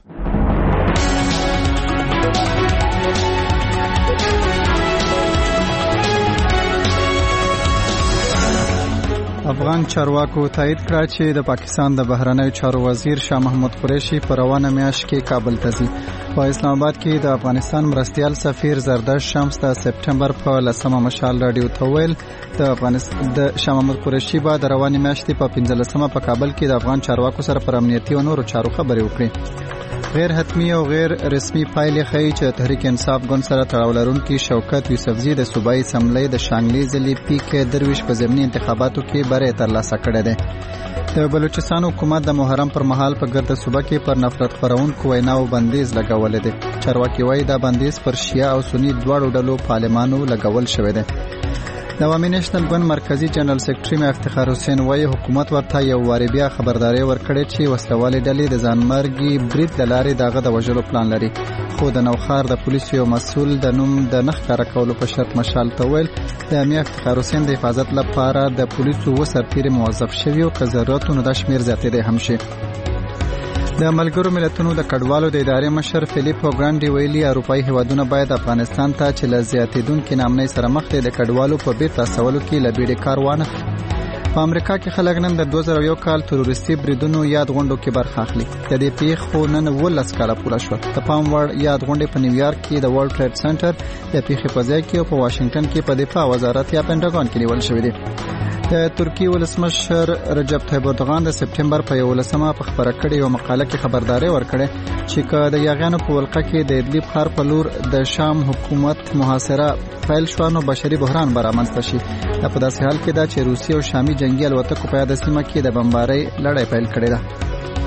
B: افغان چارواکو تایید کړ چې د پاکستان د بهرنیو چارو وزیر شاه محمود قریشي په روانه میاشت کې کابل ته ځي. په اسلام آباد کې د افغانستان مرستیال سفیر زردشت شمس د سپټمبر په لسمه مشال رادیو ته ویل د افغانستان د شاه محمود قریشي به د روانه میاشت په پنځلسمه په کابل کې د افغان چارواکو سره پر امنیتي او نورو چارو خبرې وکړي. غیر حتمی او غیر رسمي پایلې ښیي چې تحریک انصاف ګوند سره تړاو لرونکي شوکت یوسفزي د صوبایي اسمبلی د شانګلي ضلع پی کې درویش په ضمني انتخاباتو کې بری ترلاسه کړی دی. د بلوچستان حکومت د محرم پر مهال په ګرده صوبه کې پر نفرت خپرونکو ویناو بندیز لګولې دی. چارواکي وایي دا بندیز پر شیعه او سني دواړو ډلو پارلمانو لګول شوی دی. د عوامي نېشنل ګوند مرکزی جنرال سیکریټري مې افتخار حسین وایي حکومت ورته یو واری بیا خبرداري ورکړې چې وسلوالې ډلې د ځانمرګي برید له لارې دغه د وژلو پلان لري. خو د نوښار د پولیسو یو مسؤل د نوم د نه ښکاره کولو په شرط مشال ته ویل د مې افتخار حسین د حفاظت لپاره د پولیسو و سرتیري موظف شوي او که ضرورت نو دا شمیر زیاتېدی هم شي. د ملګرو ملتونو د کډوالو د ادارې مشر فلیپو ګرانډي ویلي اروپایي هیوادونه باید افغانستان ته چې له زیاتېدونکې ناامنۍ سره مخ دي د کډوالو په بیرته استولو کې له بیړې کار وانخلي. په امریکا کې خلک نن د دوه زره یو کال تروریستي بریدونو یاد غونډو کې برخه اخلي. د دې پیښو نن ولس کاله پوره شوه. د پام وړ یاد غونډې په نیویارک کې د ورلد ټریډ سنټر د پیښې په ځای کې او په واشنگټن کې په دفاع وزارت یا پینټاګون کې نیول شوې دي. د ترکی ولسمشر رجب طیب اردوغان د سپټمبر په یولسمه په خبره کړې یو مقاله کې خبرداري ورکړې چې که د یاغیانو په ولقه کې د ادلیب ښار په لور د شام حکومت محاصره پیل شوه نو بشري بحران به رامنځته شي. دا په داسې حال کې ده چې روسیې او شامي جنګي الوتکو په یاده سیمه کې د بمبارۍ لړۍ پیل کړې ده.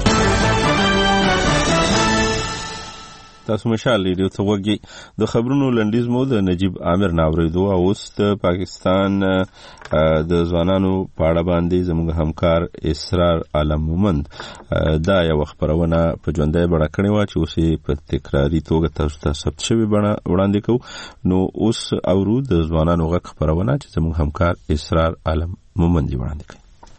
A: تاسو مشال ریډیو ته وګورئ. د خبرونو لنډیز مو د نجیب عامر ناوریدو او اوس د پاکستان د ځوانانو په اړه باندې زموږ همکار اسرار عالم مومند دا یو خبرونه په ژوندۍ بڼه کړې و چې اوس په تکراری توګه تاسو ته ثبت شوی بڼه وړاندې کوو. نو اوس اورو د ځوانانو غږ خبرونه چې زموږ همکار اسرار عالم مومند وړاندې کوي.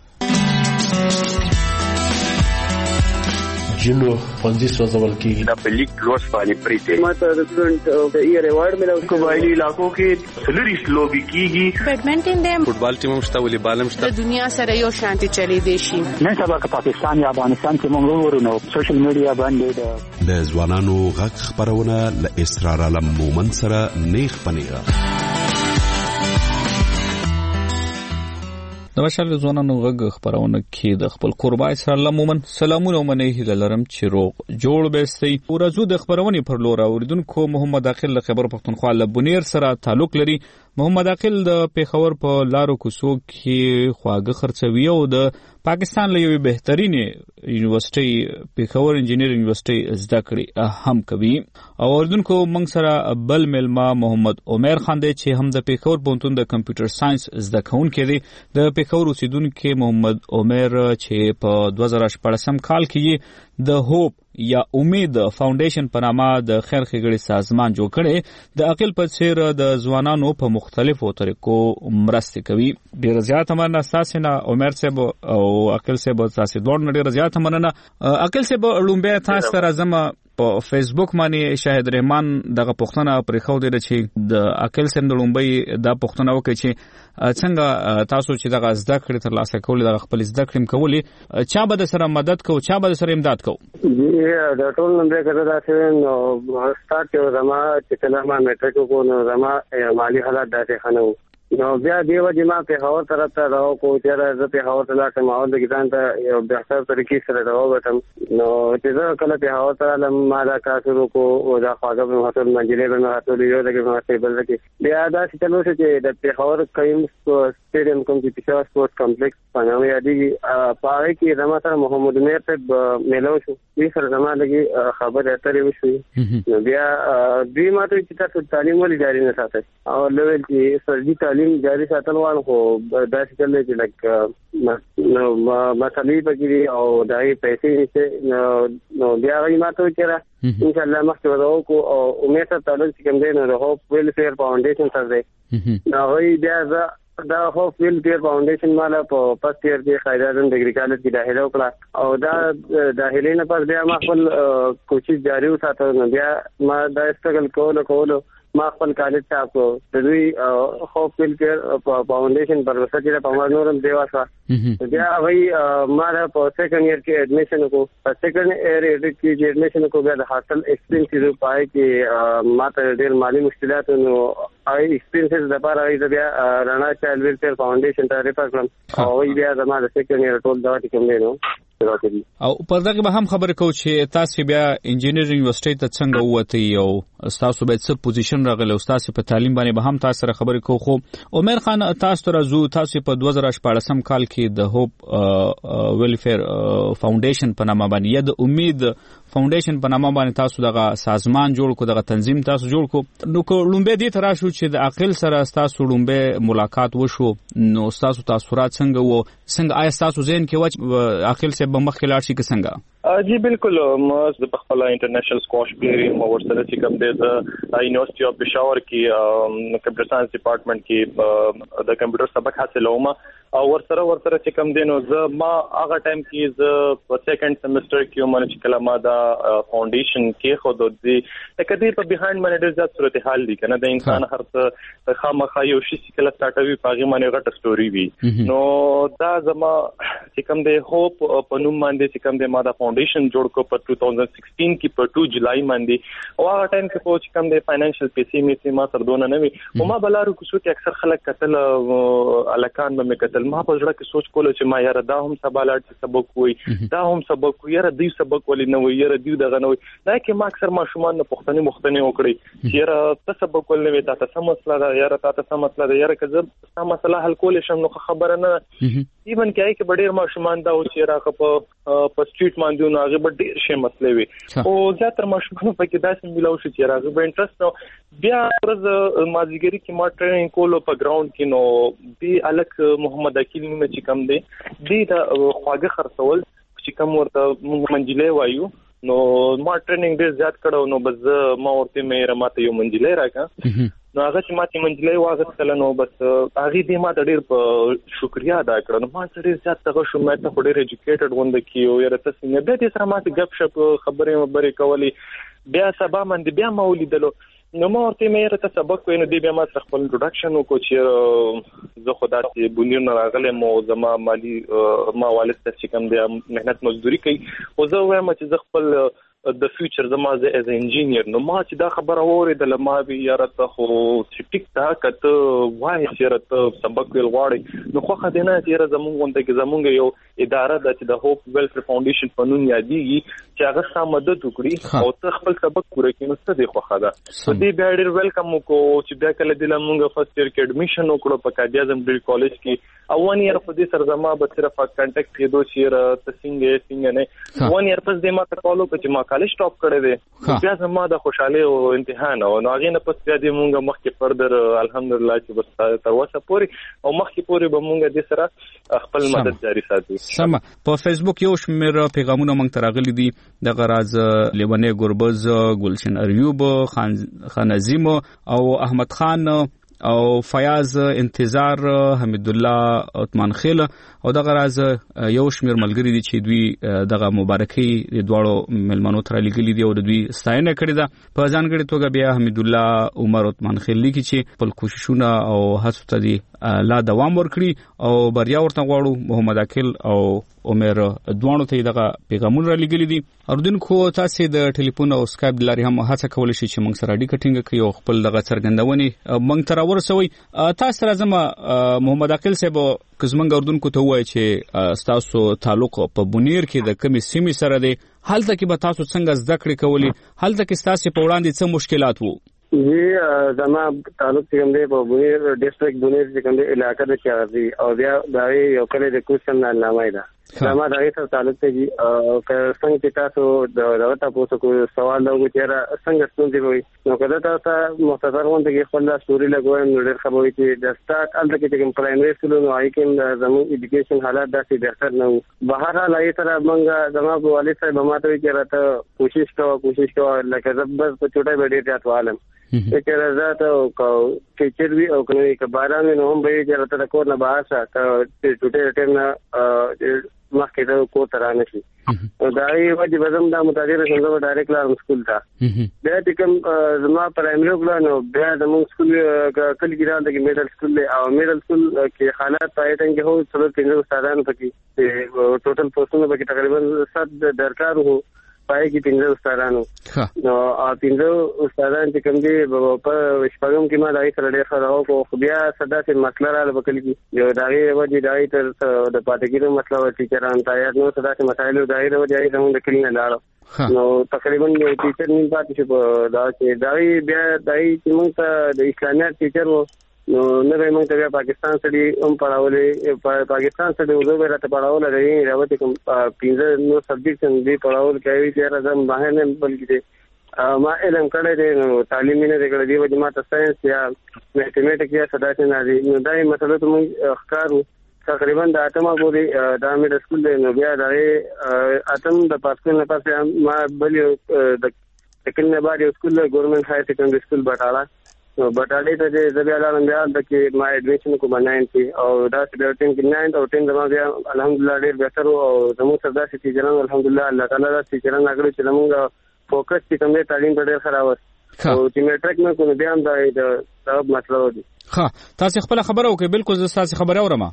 F: جنو پنځه سوځول کېږي
V: د پلیک لوس باندې پریته
W: ماته د سټډنټ د ای ریوارډ ملو
V: قبایلی علاقو کې سلریس لوبي کېږي.
X: بیډمنټن دی
F: فوټبال ټیم مشته ولې بالم شته.
X: د دنیا سره یو شانتي چلی دی شي.
W: نن سبا که پاکستان یا افغانستان کې موږ ورونو سوشل میډیا باندې
Y: د ځوانانو غږ خبرونه ل اسرار علم مومن سره نیخ پنیغه.
Z: د مشال ځوانانو غږ خبرونه کې د خپل قربای سره لمومن سلامونه ومنه هیله لرم چې روغ جوړ بهستي. ورځو د خبرونه پر لور اوریدونکو محمد عاقل خبر پښتونخوا له بنیر سره تعلق لري. محمد عاقل د پیښور په لارو کوڅو کې خواږه خرڅوي او د پاکستان له یوې بهترینې یونیورسيټي پیښور انجینیر یونیورسيټي زده کړې هم کوي. او اوریدونکو موږ سره بل ملما محمد عمر خان دی چې هم د پیښور پوهنتون د کمپیوټر ساينس زده کوونکی دی. د پیښور اوسیدونکو محمد عمر چې په دوه زره شپږم کال کې د هوپ یا امید فاونډیشن په نامه د خیر ښېګړې سازمان جوړ کړي. د عقل په څیر د ځوانانو په مختلفو طریقو مرسته کوي. ډیر زیات مننه تاسو نه عمر صاحب او عقل صاحب تاسو دوه ډیر زیات مننه. عقل صاحب لومبه تاسو ته راځم په فیسبوک باندې شاهد رحمان دغه پښتنه پرې خو دی چې د عقل صاحب د لومبه د پښتنه وکړي چې څنګه تاسو چې دغه زده کړې تر لاسه کولې د خپل زده کړې کولې چا به سره مدد کو چا به سره امداد کو.
W: د ټول نمبر کړه دا چې نو سٹارټ یو زما چې کله ما میټریک کو نو زما مالی حالات داسې خنو نو بیا دیو جما په خبر طرف ته راو کو چې زه په خبر ته لاته ماحول د ګیدان ته یو بهتر طریقې سره راو وټم نو چې زه کله په خبر ته لم ما دا کارو کو او دا خواږه په هوټل منځلې به هوټل یو دغه په بل کې بیا دا چې تلو چې د په خبر قیم سټیډیم کوم چې پیښه سپورت کمپلیکس پنځه یادي پاره کې زما سره محمد میر ته ملو شو دې سره زما لګي خبر اترې وشوي نو بیا دې ماته چې تاسو تعلیم ولې جاری نه ساتئ او لول چې سرجی تعلیم جاری ساتل وان خو دا چې کله چې لک نو مسلې پکې او دای پیسې نشته نو بیا غي ماته وکړه ان شاء الله مخکې ورو کو او امید ته تعلق چې کوم دی نو هوپ ویلفیر فاونډیشن سره دی نو غي بیا دا هوپ ویل پیر فاونډیشن مالا په پس ایئر کې قاعده اعظم ډیګري کالج کې داخله وکړه او دا داخلي نه پس بیا ما خپل کوشش جاری وساتو نو بیا ما دا استګل کول کول ما خپل کالج ته کو د دوی هوپ ویل پیر فاونډیشن پر وسه چې په مانورم دیواسا بیا وای ما په سیکنډ ایئر کې اډمیشن کو په سیکنډ ایئر کې چې اډمیشن کو بیا د حاصل ایکسپیرینس پای کې ما ته ډېر مالی مشکلات نو آی ایکسپیرینس د لپاره ای بیا رانا چایلډ ویلفیر فاونډیشن ته ریفر کړم او بیا زما د سیکنډ ایئر ټول دا کوم دی نو
Z: او پر دغه به هم خبرې کوو چې تاسو بیا انجینرینګ یونیورسيټي ته څنګه ووتئ او تاسو به څه پوزیشن راغلی او تاسو په تعلیم باندې به هم تاسو سره خبرې کوو. خو عمر خان تاسو ته راځو، تاسو په دوه زره شپاړسم کال کې د هوپ ویلفیر فاونډیشن په نامه باندې یا د امید فاونډیشن په نامه باندې تاسو دغه سازمان جوړ کو، دغه تنظیم تاسو جوړ کو. نو کو لومبه دې تر شو چې د عقل سره تاسو لومبه ملاقات وشو، نو تاسو تاثرات څنګه وو؟ څنګه آیا تاسو ذهن کې و عقل سے بمخ کې لاړ شي که څنګه؟
C: جی بالکل، ما د خپل انټرنیشنل سکواش پلیئر یم او ورسره چې کوم دی د یونیورسيټي اف پېښور کې کمپیوټر ساينس ډپارټمنټ کې د کمپیوټر سبق حاصلوم او ورسره ورسره چې کوم دی نو زه ما هغه ټایم کې زه په سیکنډ سیمستر کې ومنه چې کله ما دا فاونډیشن کې خو د دې تکدی په بیهایند باندې ډېر زیات صورتحال دي کنه د انسان هر څه خامخا یو شي چې کله سٹارټوي پاغي باندې غټه سټوري وي. نو دا زما چې کوم دی هوپ په نوم باندې چې کوم دی ما دا فاونډیشن جوړ کو په دوه هزار شپږ کې په دوه جولای باندې او هغه ټایم کې په چې کوم دی فاینانشل پیسې مې ما تر دونه نه وي او ما بلارو کوڅو کې اکثر خلک قتل الکان به مې قتل ما په ځړه کې سوچ کوله چې ما یاره دا هم سبالاټ سبق وي دا هم سبق وي یاره دی سبق ولې نه وي یاره دی دغه نه وي دا کې ما اکثر ماشومان نه پښتني مختنه وکړي چې یاره ته سبق ولې وي تاسو سم مسله دا یاره تاسو سم مسله دا یاره که زه سم مسله حل کول شم نو خبره نه ایون کې کې ډېر ماشومان دا او چې راغه په په سټریټ باندې نو هغه ډېر شي مسله وي او زیاتره ماشومان په کې داسې ملاوي چې راغه به انټرست نو بیا ورځ مازیګری کې ما ټریننګ کولو په ګراوند کې نو دی الک محمد اکیل نوم چې کم دی دی دا خواږه خرڅول چې کم ورته منجلې وایو نو ما ټریننګ ډېر زیات کړو نو بس ما ورته مې رماته یو منجلې راکا نو هغه چې ما ته منجلې واغستل نو بس هغه دې ما ډېر په شکریا ادا کړ نو ما ډېر زیات څنګه شو مې ته ډېر ایجوکیټډ وند کیو یا ته څنګه به دې سره ما ته غپ شپ خبرې مبرې کولې بیا سبا باندې بیا ما ولیدلو نو ما ورته مې راته سبق وینو دی بیا ما خپل انټروډکشن وکړ چې زه خدای ته بنیر نه راغلم مو زما مالی ما والد ته چې کوم دی مهنت مزدوري کوي او زه وایم چې زه خپل د فیوچر زما از از انجینیر نو ما چې دا خبره اوریدل ما به یاره ته خو چې ټیک تا کته وای چې راته سبق ویل غواړي نو خو خدای نه چې زمونږ غونډه کې زمونږ یو اداره د چې د هوپ ویلفیر فاونډیشن په نوم یادېږي چې هغه سم مدد وکړي او ته خپل سبق پوره کړې نو څه دی خو خدا دې بیا ډېر ویلکم وکړو چې بیا کله د لمونږ فرست ایئر کې اډمیشن وکړو په قائد اعظم ډیګري کالج کې او ون ایئر په دې سره زما به صرف کانټیکټ کېدو چې را تسنګ څنګه نه ون ایئر پس دې ما ته کالو چې ما کالج ټاپ کړی دی بیا زما د خوشاله او امتحان او هغه نه پس بیا دې مونږ مخکې فردر الحمدلله چې بس تر اوسه پورې او مخکې پورې به مونږ دې سره خپل مدد جاری ساتو.
Z: سم په فیسبوک یو شمېر پیغامونه مونږ ته راغلي دي د غراز لیوانې ګوربز ګلشن ایوب خان خان عظیم او احمد خان او فیاض انتظار حمید الله عثمان خیل او دغه راز یو شمیر ملګری دي چې دوی دغه مبارکي د دواړو ملمنو تر لګلې دي او دوی ستاینه کړې ده په ځانګړي توګه بیا حمید الله عمر عثمان خیل لیکي چې خپل کوششونه او هڅو ته دي لا دوام ورکړي او بریا ورته غواړو. محمد اکیل او عمر دوانو ته دغه پیغامونه را لګلې دي. اردوونکو تاسو د ټلیفون او اسکایپ د لارې هم هڅه کولی شئ چې موږ سره اړیکه ټینګه کړئ او خپل دغه څرګندونې موږ ته راورسوئ. تاسو راځم محمد اکیل صاحب کزمنګ اردوونکو ته وایي چې تاسو تعلق په بنیر کې د کمی سیمې سره دی، هلته کې به تاسو څنګه زده کړې کولې؟ هلته کې تاسو په وړاندې څه مشکلات وو؟
W: جی زما تعلق چې کوم دی په بنیر ډیسټریکټ بنیر چې کوم دی علاقې د چارزي او بیا دا یو کله د کوشن نه نامه ده زما دا هیڅ تعلق دی او که څنګه چې تاسو د راوته پوسو کو سوال لږ چې څنګه ستونزې وي نو کله تاسو مختصر وانت کې خپل ستوري لګوي نو ډېر خبرې چې د سٹارټ الته کې کوم پرایمري سکول نو آی کوم زمو ایجوکیشن حالات داسې بهتر نه وو بهر حال یې سره موږ زما په والد صاحب ماته کې راته کوشش کوه کوشش کوه لکه زبر په چوټه وړي ته عالم چې راځه ته ټیچر وی او کنه کې باران نو هم به چې راته کور نه باسه ته ټوټه ټیم نه مخکې ته کو ترانه شي دا یې وځي بزم دا متاجر څنګه ډایرکټ لار سکول ته بیا چې کوم زما پرایمري کلاس نو بیا د موږ سکول کلی کې راځي کې میډل سکول او میډل سکول کې حالات پای څنګه هو څلور پنځه استادان پکې ټوټل پوسټونه پکې تقریبا سات درکار وو پای کې پنځه استادانو نو ا پنځه استادان چې کوم دي په شپږم کې ما دای سره ډېر خراو کو بیا صدا چې مسله را وکړي کې یو دای وځي دای تر د پاتګیرو مسله و ټیچران تیار نو صدا چې مسایل دای له وځي زموږ د کلینه لاړو نو تقریبا یو ټیچر نیم پاتې شو دا چې دای بیا دای چې موږ ته د اسلامیت ټیچر وو نو نه به موږ ته پاکستان سړي هم پڑھاولې پاکستان سړي ورو به راته پڑھاول لري راوته کوم پینځه نو سبجیکټ هم دي پڑھاول کوي چې راځم بهر نه بلکې ما علم کړی دی نو تعلیم نه دی کړی دی چې ما ته ساينس یا میتھمیټکس یا صداقت نه دي نو دای مسله ته موږ ښکارو تقریبا د اتمه پورې د امیر سکول دی نو بیا د اتم د پاسکو نه پاسه ما بل د تکنه بعد سکول ګورنمنت های سیکنډري سکول بټاله نو بټاله ته چې زبیا لاندې بیا د کې ما ایډمیشن کوم ناین کې او دا چې ټین کې ناین او ټین زما بیا الحمدلله ډېر بهتر او زموږ سره د ټیچرانو الحمدلله الله تعالی د ټیچرانو هغه چې موږ فوکس چې کوم تعلیم په ډېر خراب او چې میټریک نه کوم بیا هم دا د مسله دی
Z: ها تاسو خپل خبره وکړئ بالکل زه تاسو خبره اورم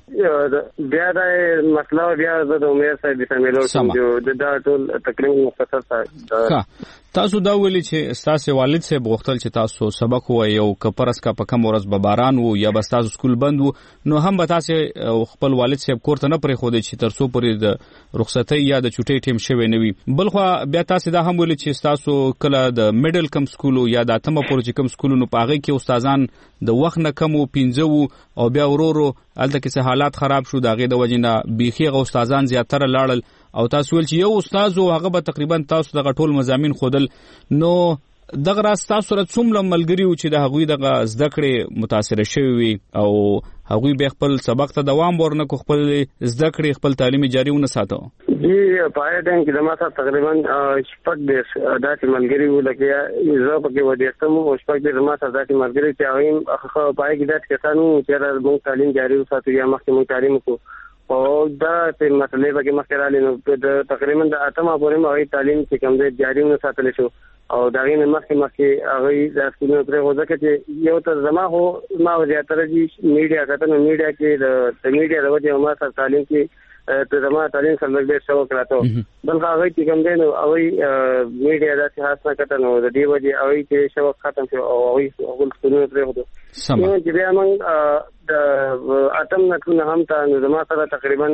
W: بیا دا مسله بیا د عمر صاحب د فامیلو چې دا ټول تقریبا مختصر ها
Z: تاسو دا ویلي چې تاسو والد صاحب غوښتل چې تاسو سبق وایي او کپرس کا په کوم ورځ به باران وو یا به تاسو سکول بند وو نو هم به تاسو خپل والد صاحب کوړه نه پرې خو دي چې ترڅو پرې د رخصتۍ یا د چټۍ ټیم شوی نه وي بل خو بیا تاسو دا هم ویلي چې تاسو کله د میډل کم سکول یا د اتمه پورې کم سکولونو په هغه کې استادان د وخت نه کم او پنځه وو او بیا ورورو الته کې حالات خراب شو دغه د وجنه بيخي غو استادان زیاتره لاړل او تاسو ول چې یو استاد او هغه به تقریبا تاسو دغه ټول مضامین خودل نو دغه راست تاسو سره څومره ملګری و چې د هغوی دغه زده کړې متاثر شوی وي او هغوی به خپل سبق ته دوام ورنکو خپل زده کړې خپل تعلیم جاری ونه ساتو
W: جی پای ټیم کې دما سره تقریبا شپږ دیش دا چې ملګری و لکه زه په کې ودیستم او شپږ دیش دما سره دا چې ملګری چې هغه پای کې دا چې تاسو چې موږ تعلیم جاری وساتو یا مخکې موږ تعلیم کو او دا په مسلې به کې مخکې رالي نو تقریبا د اتمه پورې مې تعلیم چې کوم دی جاری ونه ساتل شو او دا غي مخکې مخکې هغه د سکولونو پرې وځه چې یو تر زما هو ما زیاتره دي میډیا کته نو میډیا کې د میډیا د وجه ما سره تعلیم کې ته زما تعلیم سره ډېر شوق راته بل هغه چې کوم دی نو هغه میډیا د خاصه کته نو د دې وجه هغه چې شوق ختم شو او هغه خپل سکولونو پرې وځه سم چې بیا موږ د اتم نه هم ته نو زما سره تقریبا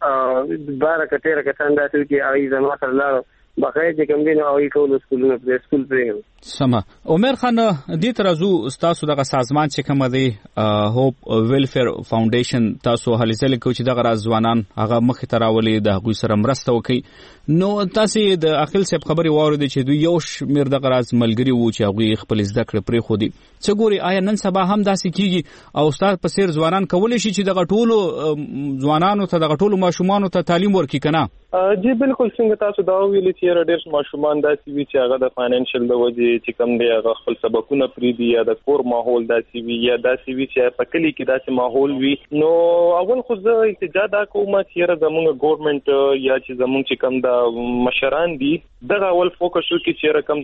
W: بارا کته راکتان دا چې هغه زما سره لاړ بقای چې کوم دین او ټول سکولونه په سکول پرې
Z: سما عمر خان دې ترازو تاسو دغه سازمان چې کوم دی هوپ ویلفیر فاونډیشن تاسو هلې ځل کوي چې دغه ځوانان هغه مخ ته راولي د هغوی سره مرسته وکړي نو تاسو د اخیل صاحب خبري واورید چې دوی یو شمیر دغه راز ملګری وو چې هغوی خپل زده کړې پرې خو دي څه ګوري آیا نن سبا هم داسې کیږي او استاد په سیر ځوانان کولی شي چې دغه ټولو ځوانانو ته دغه ټولو ماشومانو ته تعلیم ورکړي کنه
C: جی بالکل څنګه تاسو دا ویلي چې ډېر ماشومان داسې وي چې هغه د فاینانشل د وجې چې کم دی هغه خپل سبقونه پریدي یا د کور ماحول داسې وي یا داسې وي چې په کلی کې داسې ماحول وي نو اول خو زه التجا دا کوم چې زموږ ګورنمنت یا چې زموږ چې کم د مشران دي دغه اول فوکس وکړي چې رقم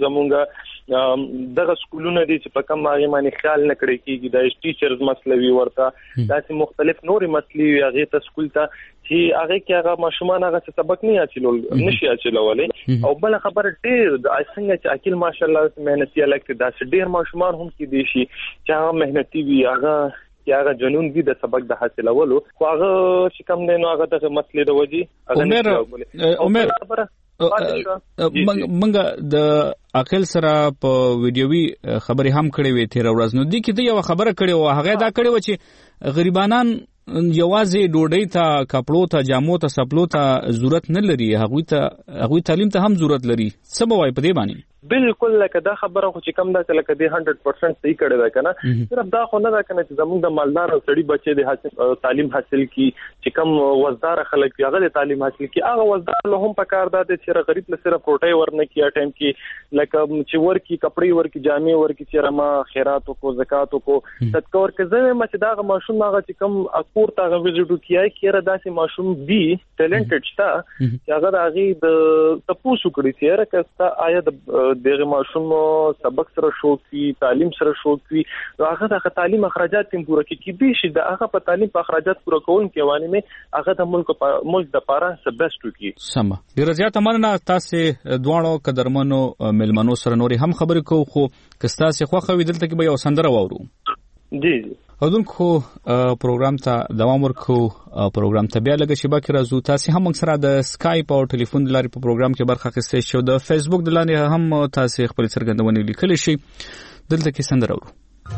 C: زموږ دغه سکولونه دي چې په کم هغه باندې خیال نه کړی کیږي د ټیچرز مسله وي ورته داسې مختلف نورې مسلې وي هغه ته سکول ته چې هغه کې هغه ماشومان هغه سبق نه اچول نشي اچولولې او بل خبر ډېر د څنګه چې اکیل ماشاءالله مهنتي الکه داسې ډېر ماشومان هم کې دي شي چې هغه مهنتي وي هغه چې هغه جنون دي د سبق د حاصلولو خو هغه چې کوم دی نو هغه د مسلې د وجې
Z: عمر عمر منګه د اکل سره په ویډیوي خبري هم کړې وې تیر ورځ نو د کې یو خبره کړې و هغه دا کړې و چې غریبانان یوازې ډوډۍ ته کپړو ته جامو ته سپلو ته ضرورت نه لري هغوی ته هغوی تعلیم ته هم ضرورت لري څه به وای په دې باندې
C: بالکل لکه دا خبره خو چې کم دا چې لکه دی هندرد پرسنټ صحیح کړی دا کنه صرف دا خو نه دا کنه چې زموږ د مالدار او سړي بچي د حاصل تعلیم حاصل کی چې کم وزدار خلک دی هغه د تعلیم حاصل کی هغه وزدار له هم پکار دا چې غریب له صرف روټي ورنه کیه ټایم کې لکه چې ورکی کپڑے ورکی جامې ورکی چې رما خیراتو کو زکاتو کو صدقه ورکه زمه مچ دا ماشوم هغه چې کم اکور تا ویزیټو کیای کیره داسې ماشوم دی ټیلنټډ شتا چې هغه هغه د تاسو کړی چې راکستا آیا دغه ماشوم سبق سره شو کی تعلیم سره شو کی هغه د تعلیم اخراجات تیم پوره کی کی شي د هغه په تعلیم په اخراجات پوره کول کې وانه مې هغه د ملک ملک د پاره سبستو کی
Z: سم ډیر زیات مننه تاسو دوانو قدرمنو ملمنو سره نوري هم خبرې کو خو کستا سي خو خو دلته کې به یو سندره وورو
C: جی جی
Z: اودونکو پروګرام ته دوام ورکو پروګرام ته بیا لګ شي باکې راځو تاسو هم سره د اسکایپ او ټلیفون د لارې په پروګرام کې برخه اخیستئ شو د فیسبوک د لارې هم تاسو خپل څرګندونې لیکل شي دلته کې سندره وورو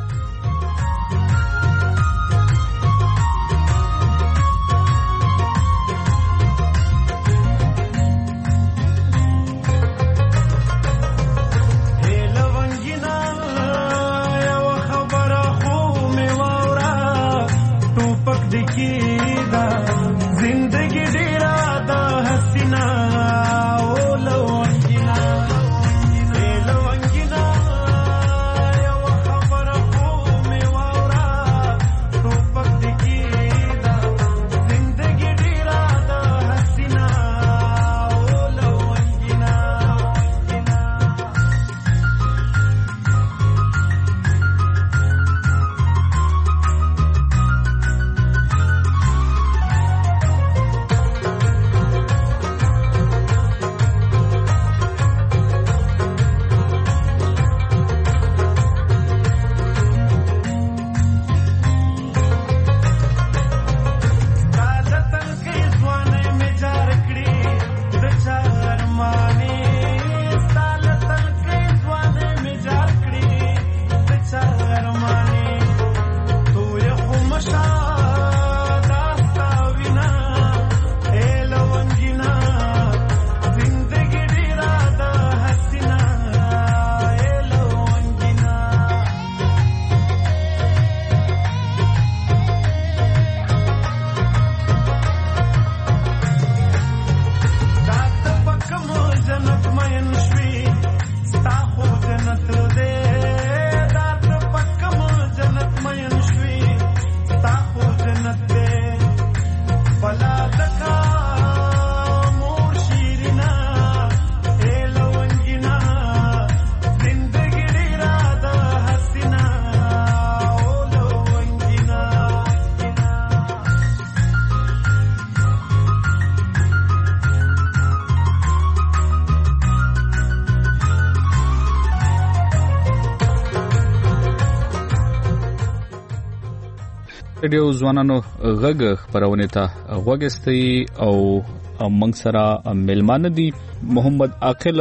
Z: ریډیو ځوانانو غږ خبرونه ته غوږستئ او موږ سره ملمان دي محمد عاقل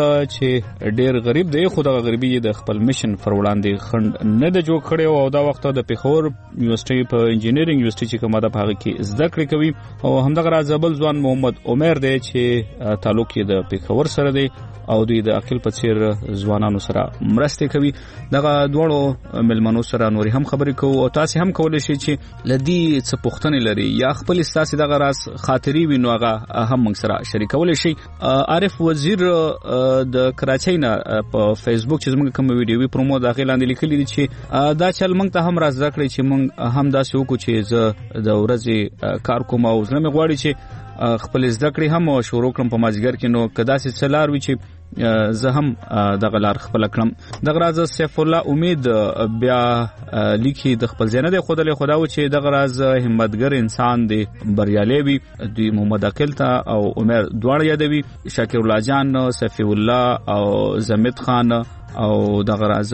Z: چې ډېر غریب دی خو د غریبي د خپل میشن پر وړاندې خند نه د جوړ کړي او دا وخت د پیښور یونیورسيټي په انجینرینګ یونیورسيټي چې کومه د هغه کې زده کړې کوي او همدغه راځبل ځوان محمد عمر دی چې تعلق یې د پیښور سره دی او دوی د عقل په څیر ځوانانو سره مرسته کوي دغه دوړو ملمنو سره نوري هم خبرې کوو او تاسو هم کولای شئ چې لدی څه پوښتنه لري یا خپل تاسو دغه راز خاطري وینو هغه هم موږ سره شریکول شي عارف وزیر د کراچۍ نه په فیسبوک چې موږ کوم ویډیو پرومو داخله لاندې لیکلي دي چې دا چل موږ ته هم راز ذکر چې موږ هم داسې وکړو چې زه د ورځې کار کوم او زه مې غواړي چې خپل زده کړې هم شروع کړم په مازیګر کې نو کدا سي څلار وی چې زه هم د غلار خپل کړم د غراز سیف الله امید بیا لیکي د خپل ځنه د خدای خدا و چې د غراز همتګر انسان دی بریالي وي دوی محمد عقل ته او عمر دواړه یادوي شاکر الله جان سیف الله او زمید خان او د غراز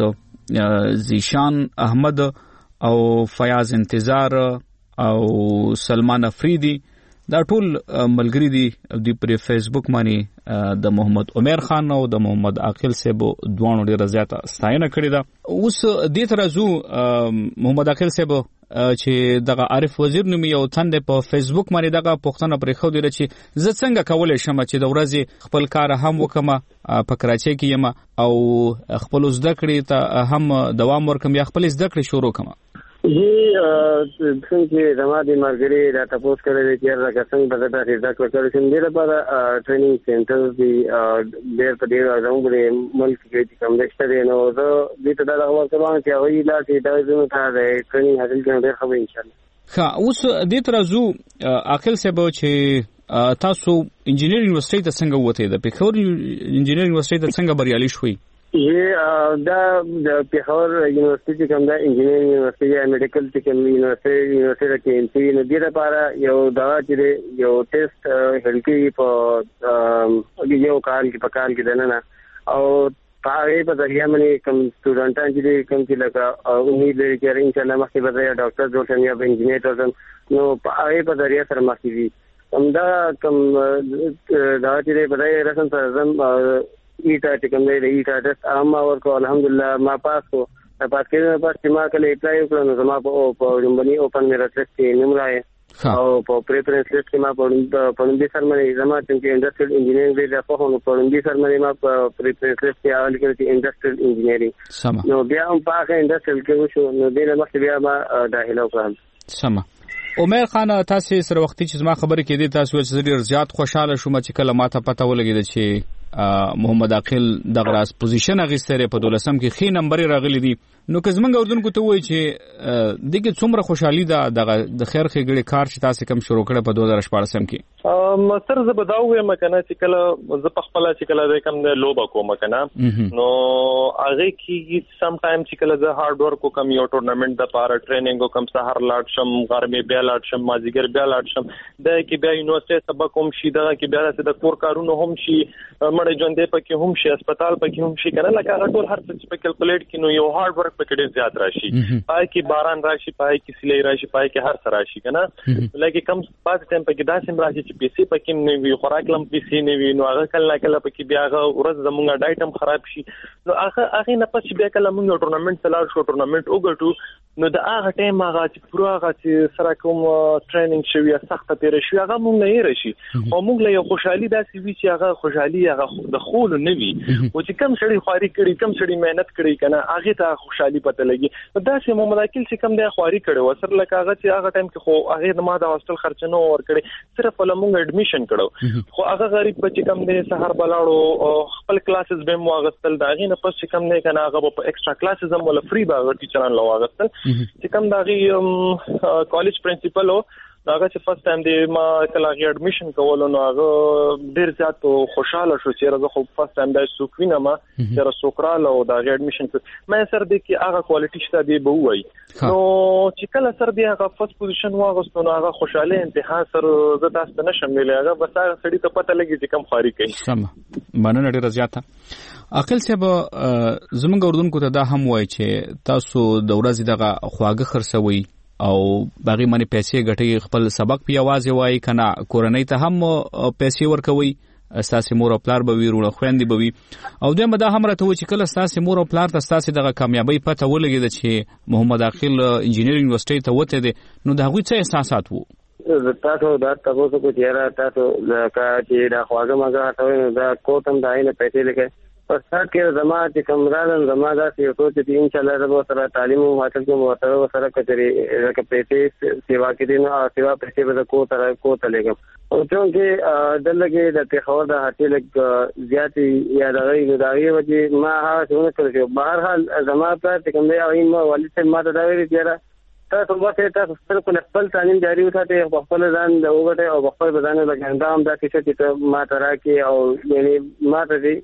Z: زیشان احمد او فیاض انتظار او سلمان افریدی دا ټول ملګری دي د پر فیسبوک باندې د محمد عمر خان او د محمد عاقل صاحب دوه ډیره زیاته ستاینه کړې ده اوس دې ترازو محمد عاقل صاحب چې دغه عارف وزیر نومي یو تند په فیسبوک باندې دغه پوښتنه پرې خو دی چې زه څنګه کولای شم چې د ورځې خپل کار هم وکم په کراچۍ کې یم او خپل زده کړې ته هم دوام ورکم یا خپل زده کړې شروع کړم.
W: جی څنګه زما د مرګري دا تاسو کړی چې راځه څنګه به تاسو زده کړئ چې موږ لپاره ټریننګ سنټر دی ډېر په ډېر راغلي ملک کې چې کوم دشته دی نو زه دې ته دا غواړم چې هغه لا چې دا زموږ ته ټریننګ حاصل کړم ډېر خبر ان شاء الله.
Z: ښه اوس دې تر ازو عاقل صاحب چې تاسو انجینیر یونیورسيټي ته څنګه وته د پېښور انجینیر یونیورسيټي ته څنګه بریالي شوي؟
W: یہ دا د پیښور یونیورسيټي کوم دا انجینیر یونیورسيټي یا میډیکل ټیکل یونیورسيټي یونیورسيټي کې ان سي نو دې لپاره یو دا چې یو ټیسټ هلکی په یو کال کې په کال کې دنه او هغه په ذریعہ باندې کوم سټوډنټان چې کوم چې لکه امید لري چې ان شاء الله مخکې به یا ډاکټر جوړ شي یا انجینیر جوړ شي نو هغه په ذریعہ سره مخکې وي همدا کوم دا چې په دې رسم سره ایټا چې کوم دی ایټا ټیسټ عام اور کو الحمدلله ما پاس کو پاس کړم پاس چې ما کله اپلای وکړم نو ما په جمبني اوپن میرا ټیسټ کې نوم راځي او په پریفرنس لیست کې ما په پوندي سرمنی زما چې انډستریل انجینیرینګ دی په هغه پوندي سرمنی ما په پریفرنس لیست کې اول کې چې انډستریل انجینیرینګ نو بیا هم په هغه انډستریل کې وشو نو دغه مخکې بیا ما داخله وکړم.
Z: سم عمر خان تاسو سره وختي چې زما خبره کې دي تاسو چې ډیر زیات خوشاله شوم چې کله ماته پته ولګید چې محمد عاقل دغه راس پوزیشن اغستره په دولسم کې خې نمبر راغلی دي نو که زمونږ اردوونکو ته وایي چې دغه څومره خوشحالي ده دغه د خیر خېګړې کار چې تاسو کوم شروع کړ په دوه هزار شپږ کې
C: ام سر زه بداو یم کنه چې کله زه په خپل چې کله د کوم د لوبا کوم کنه نو هغه کې سم ټایم چې کله زه هارد ورک کوم یو ټورنمنت د پاره ټریننګ کوم سحر لاټ شم غرمه بیا لاټ شم مازیګر بیا لاټ شم د کې بیا یونیورسيټي سبق کوم شي د کې بیا د کور کارونه هم شي مړ ژوندې پکې هم شي هسپتال پکې هم شي کنه لکه هغه ټول هر څه په کیلکولیټ کینو یو هارد ورک پکې ډیر زیات راشي پای کې باران راشي پای کې سیلې راشي پای کې هر څه راشي کنه لکه کم پات ټیم پکې داسې راشي چې پیسې پکې نه وي خوراک لم پیسې نه وي نو هغه کله کله پکې بیا هغه ورځ زمونږ ډایټم خراب شي نو هغه هغه نه پس بیا کله موږ ټورنمنت تلار شو ټورنمنت وګټو نو د هغه ټیم هغه چې پوره هغه چې سره کوم ټریننګ شوی سخت تیر شوی هغه موږ نه یې راشي او موږ له یو خوشحالي داسې وی چې هغه خوشحالي هغه د خول نه وي او چې کم سړی خواري کړي کم سړی مهنت کړي کنه هغه ته خوشحالي پته لګي دا چې محمد عاقل چې کم دی خواري کړي وسر لکه هغه چې هغه ټایم کې خو هغه ما د هاستل خرچ نه ور کړي صرف لمونږ اډمیشن کړو خو هغه غریب بچی کم دی سحر بلاړو خپل کلاسز به مو اغستل دا غي نه پس چې کم نه کنه هغه په ایکسترا کلاسز هم ولا فری باغ ټیچران لو اغستل چې کم دا غي کالج پرنسپل او هغه چې فرست ټایم دی ما کله غي اډمیشن کول نو هغه ډیر زیات خوشاله شو چې هغه خو فرست ټایم د سوکوینه ما چې سوکراله او دا غي اډمیشن مې سر دی کې هغه کوالټی شته دی به وای نو چې کله سر دی هغه فرست پوزیشن واغستو نو هغه خوشاله انتها سر زه تاسو نه شم ویلې هغه بس هغه سړی ته پته لګي چې کم خاري کوي.
Z: سم مننه ډیر زیاته عاقل صاحب زمونږ اردوونکو ته دا هم وای چې تاسو د ورځې دغه خواږه خرڅوي او باغی منی پیسې ګټي خپل سبق په आवाज وای کنه کورنۍ ته هم پیسې ورکوي اساسي مور او پلار به ویرونه خويندې به وي او دغه دا هم راته و چې کله اساسي مور او پلار ته اساسي دغه کامیابی پته ولګید چې محمد عاقل انجینیر یونیورسيټي ته وته دي نو دا غوي څه احساسات وو
W: تاسو دا تاسو کو چیرې تاسو لکه چې دا خواږه ماګه تاسو دا کوتم داینه پیسې لکه په سات کې زما چې کمران زما دا یو څه چې ان شاء الله رب سره تعلیم او حاصل کوم او سره کچري لکه پیسې سیوا کې دي نو سیوا پیسې به کو تر کو تلګم او چې دلته د پیښور د هټل زیاتې یا دغه دغه وجه ما ها څنګه کړو بهر حال زما په کوم دی او ما والد ته ما ته دا ویل چې تاسو به تاسو خپل خپل تعلیم جاری وساتئ په خپل ځان د وګټه او خپل بدن د ګندام دا چې ما ترا کې او یعنی ما ته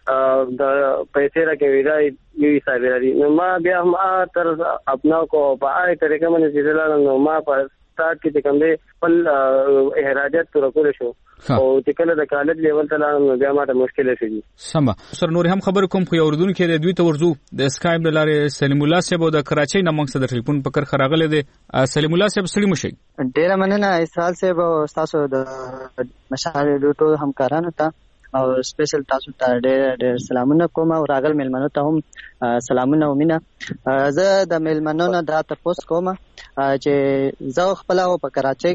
W: د پیسې راکوي دا یو حساب لري نو ما بیا ما تر خپل کو په هغه طریقه باندې چې نو ما په سٹارټ کې کوم دی خپل احراجات تر کول شو او چې کله د کالج لیول ته لاړم نو بیا ما ته مشکل شي.
Z: سم سر نور هم خبر کوم خو اردن کې د دوی ته ورزو د اسکایپ لاره سلیم الله صاحب د کراچۍ نه موږ سره ټلیفون پکړ خراغله دي سلیم الله صاحب سړي مشي
D: ډیر مننه اسال صاحب او تاسو د مشاهده ټول همکارانو ته او سپیشل تاسو ته ډېر ډېر سلامونه کوم او راغل میلمنو ته هم سلامونه او مینه. زه د میلمنو نه دا تپوس کوم چې زه خپل په کراچۍ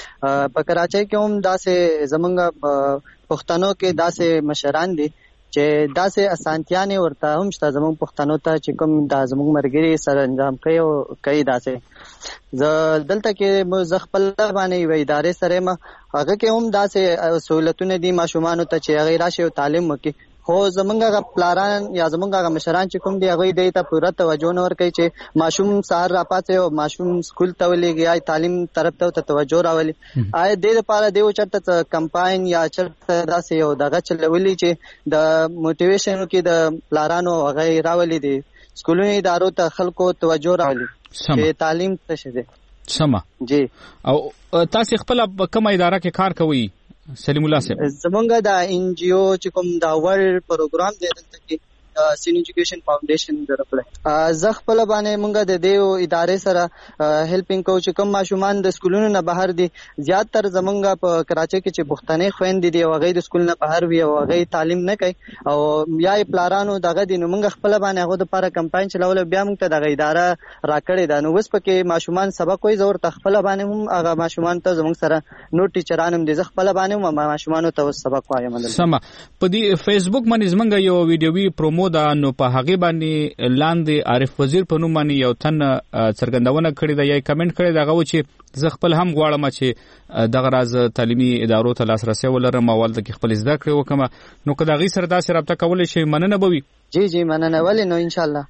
D: کې په کراچۍ کې هم داسې زمونږ پښتنو کې داسې مشران دي چې داسې اسانتیانې ورته هم شته زموږ پښتنو ته چې کوم دا زموږ مرګري سره انجام کوي او کوي داسې. زه دلته کې زه خپل باندې یوه ادارې سره یم هغه کې هم داسې سهولتونه دي ماشومانو ته چې هغوی راشي او تعلیم وکړي، خو زمونږ هغه پلاران یا زمونږ هغه مشران چې کوم دي هغوی دې ته پوره توجه نه ورکوي چې ماشوم سهار راپاڅي او ماشوم سکول ته ولېږي یا تعلیم طرف ته ورته توجه راولي. آیا دې دپاره دې چېرته کمپاین یا چېرته داسې یو دغه چلولي چې د موټیویشن وکړي د پلارانو هغه راولي دي سکولونو ادارو ته خلکو توجه راولي چې تعلیم څه شی دی.
Z: سمه جی. او تاسو خپل کومه اداره کې کار کوئ سلیم الله صاحب؟
D: زمونږ د ان جی او چې کوم دا ورلد پروګرام دی دلته کې سین ایجوکیشن فاونډیشن درپله زه خپل باندې مونږ د دې ادارې سره هیلپینګ کوو چې کوم ماشومان د سکولونو نه بهر دي زیات تر زمونږ په کراچۍ کې چې پښتنې خويندې دي او هغوی د سکول نه بهر وي او هغوی تعلیم نه کوي او یا یې پلارانو دغه دي نو مونږ خپل باندې هغو دپاره کمپاین چلولی بیا مونږ ته دغه اداره راکړې ده. نو اوس پکې ماشومان سبق وایي زه ورته خپله باندې هم هغه ماشومانو ته زموږ سره نور ټیچران هم دي زه خپله باندې هم ماشومانو ته اوس سبق وایم.
Z: سمه. په دې فیسبوک باندې زمونږ یو ویډیوي پرومو ده نو په هغې باندې لاندې عارف وزیر په نوم باندې یو تن څرګندونه کړې ده یا کمنټ کړی ده هغه و چې زه خپل هم غواړم چې دغه راز تعلیمي ادارو ته لاسرسی ولرم او هلته کې خپل زده کړې وکړم نو که د هغې سره داسې رابطه کولی شي مننه به وي؟
D: جی جی مننه. ولې نو انشاءالله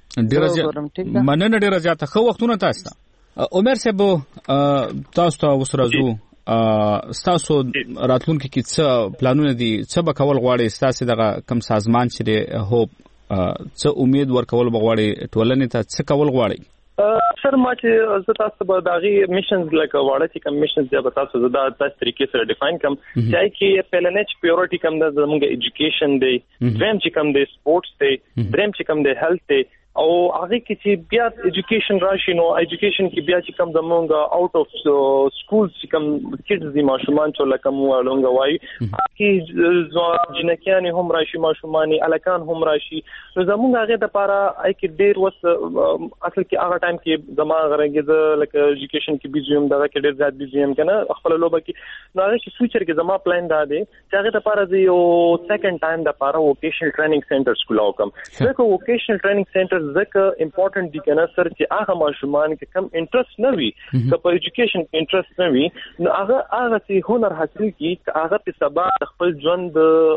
Z: ډېره مننه ډېره زیاته. ښه وختونه تاسو ته. عمر صاحب تاسو ته اوس راځو ستاسو راتلونکي کې څه پلانونه دي څه به کول غواړئ ستاسې دغه کوم سازمان چې دی هوپ څه امید ورکول به غواړئ ټولنې ته څه کول غواړئ؟
C: سر ما چې زه تاسو به د هغې میشنز لکه واړه چې کوم میشنز دی به تاسو زه دا داسې طریقې سره ډیفاین کړم چې هغې کې پیلنی چې پیورټي کوم ده زموږ ایجوکیشن دی، دویم چې کوم دی سپورټس دی، دریم چې کوم دی هیلث دی او هغه کې چې بیا ایجوکیشن راشي نو ایجوکیشن کې بیا چې کوم زمونږ آوټ اف سکول چې کوم کډز دي ماشومان چې لکه مو لونګ وایي کې جنکیانې هم راشي ماشومان الکان هم راشي نو زمونږ هغه د لپاره اې کې ډېر وس اصل کې هغه ټایم کې زما غرنګ لکه ایجوکیشن کې بيزي هم دا کې ډېر زیات بيزي هم کنه خپل لوبه کې نو هغه کې فیوچر کې زما پلان دا دی چې هغه د لپاره د یو سیکنډ ټایم د لپاره ووکیشنل ټریننګ سنټر سکول اوکم ځکه ووکیشنل ټریننګ سنټر ځکه امپورټنٹ دي کنه سر چې هغه ماشومان کې کم انټرست نه وي که په ایجوکیشن انټرست نه وي نو هغه هغه چې هنر حاصل کی هغه په سبا خپل ژوند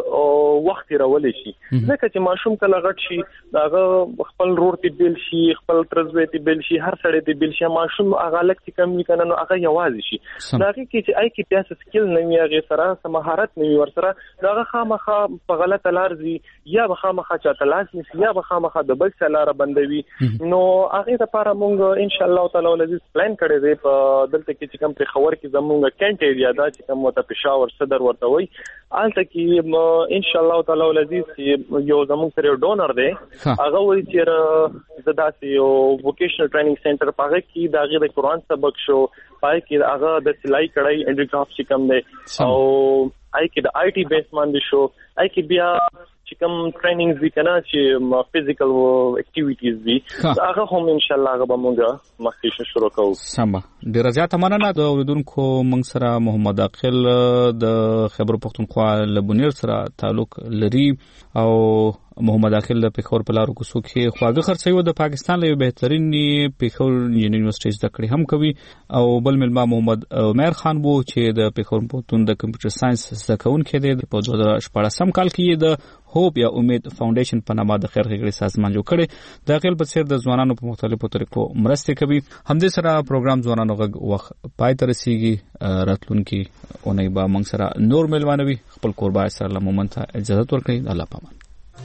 C: وخت راولي شي ځکه چې ماشوم کله غټ شي هغه خپل رور ته بیل شي خپل ترزوي ته بیل شي هر سړی ته بیل شي ماشوم هغه لکه کم وي کنه نو هغه یوازې شي هغه کې چې آی کې پیاسه سکل نه وي هغه سره مهارت نه وي ورسره هغه خامخا په غلطه لار ځي یا به خامخا چاته لاس نیسي یا به خامخا د بل څه لار بندوي نو هغه لپاره مونږ ان شاء الله تعالی ولذي پلان کړی دی په دلته کې چې کوم په خبر کې زمونږ کینټ ایریا دا چې کوم وته پېښور صدر ورته وي الته کې ان شاء الله تعالی ولذي یو زمونږ سره ډونر دی هغه وایي چې زداسي یو ووکیشنل ټریننګ سنټر پاره کې دا غي د قرآن سبق شو پای کې هغه د سلای کړای انډیکراف چې کوم دی او آی کې د آی ټي بیس باندې شو آی کې بیا چې کوم ټریننګز دي کنه چې فزیکل اکټیویټیز دي هغه هم ان شاء الله هغه به موږ مخکې شروع کوو.
Z: سمه ډیره زیاته مننه. د اوریدونکو موږ سره محمد عاقل د خیبر پختونخوا له بونیر سره تعلق لري او محمد عاقل د پېښور په لارو کوڅو کې خواږه خرڅوي د پاکستان له یو بهترین پېښور یونیورسيټي زده کړې هم کوي او بل ملما محمد عمر خان وو چې د پېښور پوهنتون د کمپیوټر ساينس زده کوونکی دی په دوه زره شپږم کال کې د هوپ یا امید فاونډیشن په نامه د خیر ښېګړې سازمان جوړ کړی د هغې په څېر د ځوانانو په مختلفو طریقو مرستې کوي. همدې سره پروګرام ځوانانو غږ وخت پای ته رسیږي. راتلونکي اونۍ به موږ سره نور میلمانه وي. خپل کوربای سره له مومن ته اجازت ورکړئ. الله پامان.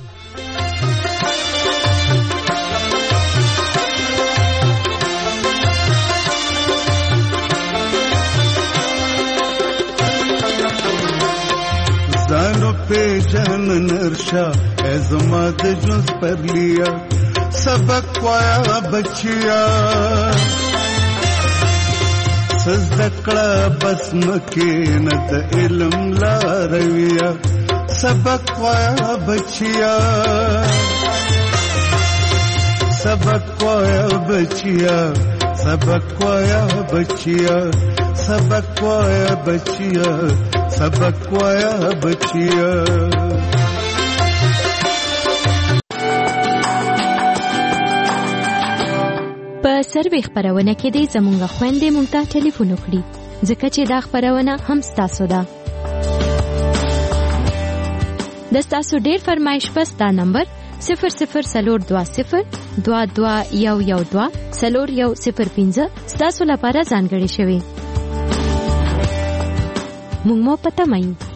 E: زانو پہ جان نرشا اے زماد جز پر لیا سبق وایا بچیا سزدکڑا بس مکینت علم لا رویا सबक वाया बचिया सबक वाया बचिया सबक वाया बचिया सबक वाया बचिया सबक वाया बचिया
L: په سروې خبرونه کې دې زمونږ خويندې مونږ ته ټلیفون وکړي ځکه چې دا خبرونه هم ستاسو ده. د ستاسو ډېر فرمایش پس دا نمبر صفر صفر سلور دوا صفر دوا دوا یو یو دوا سلور یو صفر پنځه ستاسو لپاره ځانګړې شوی. مونږ مو پته مایو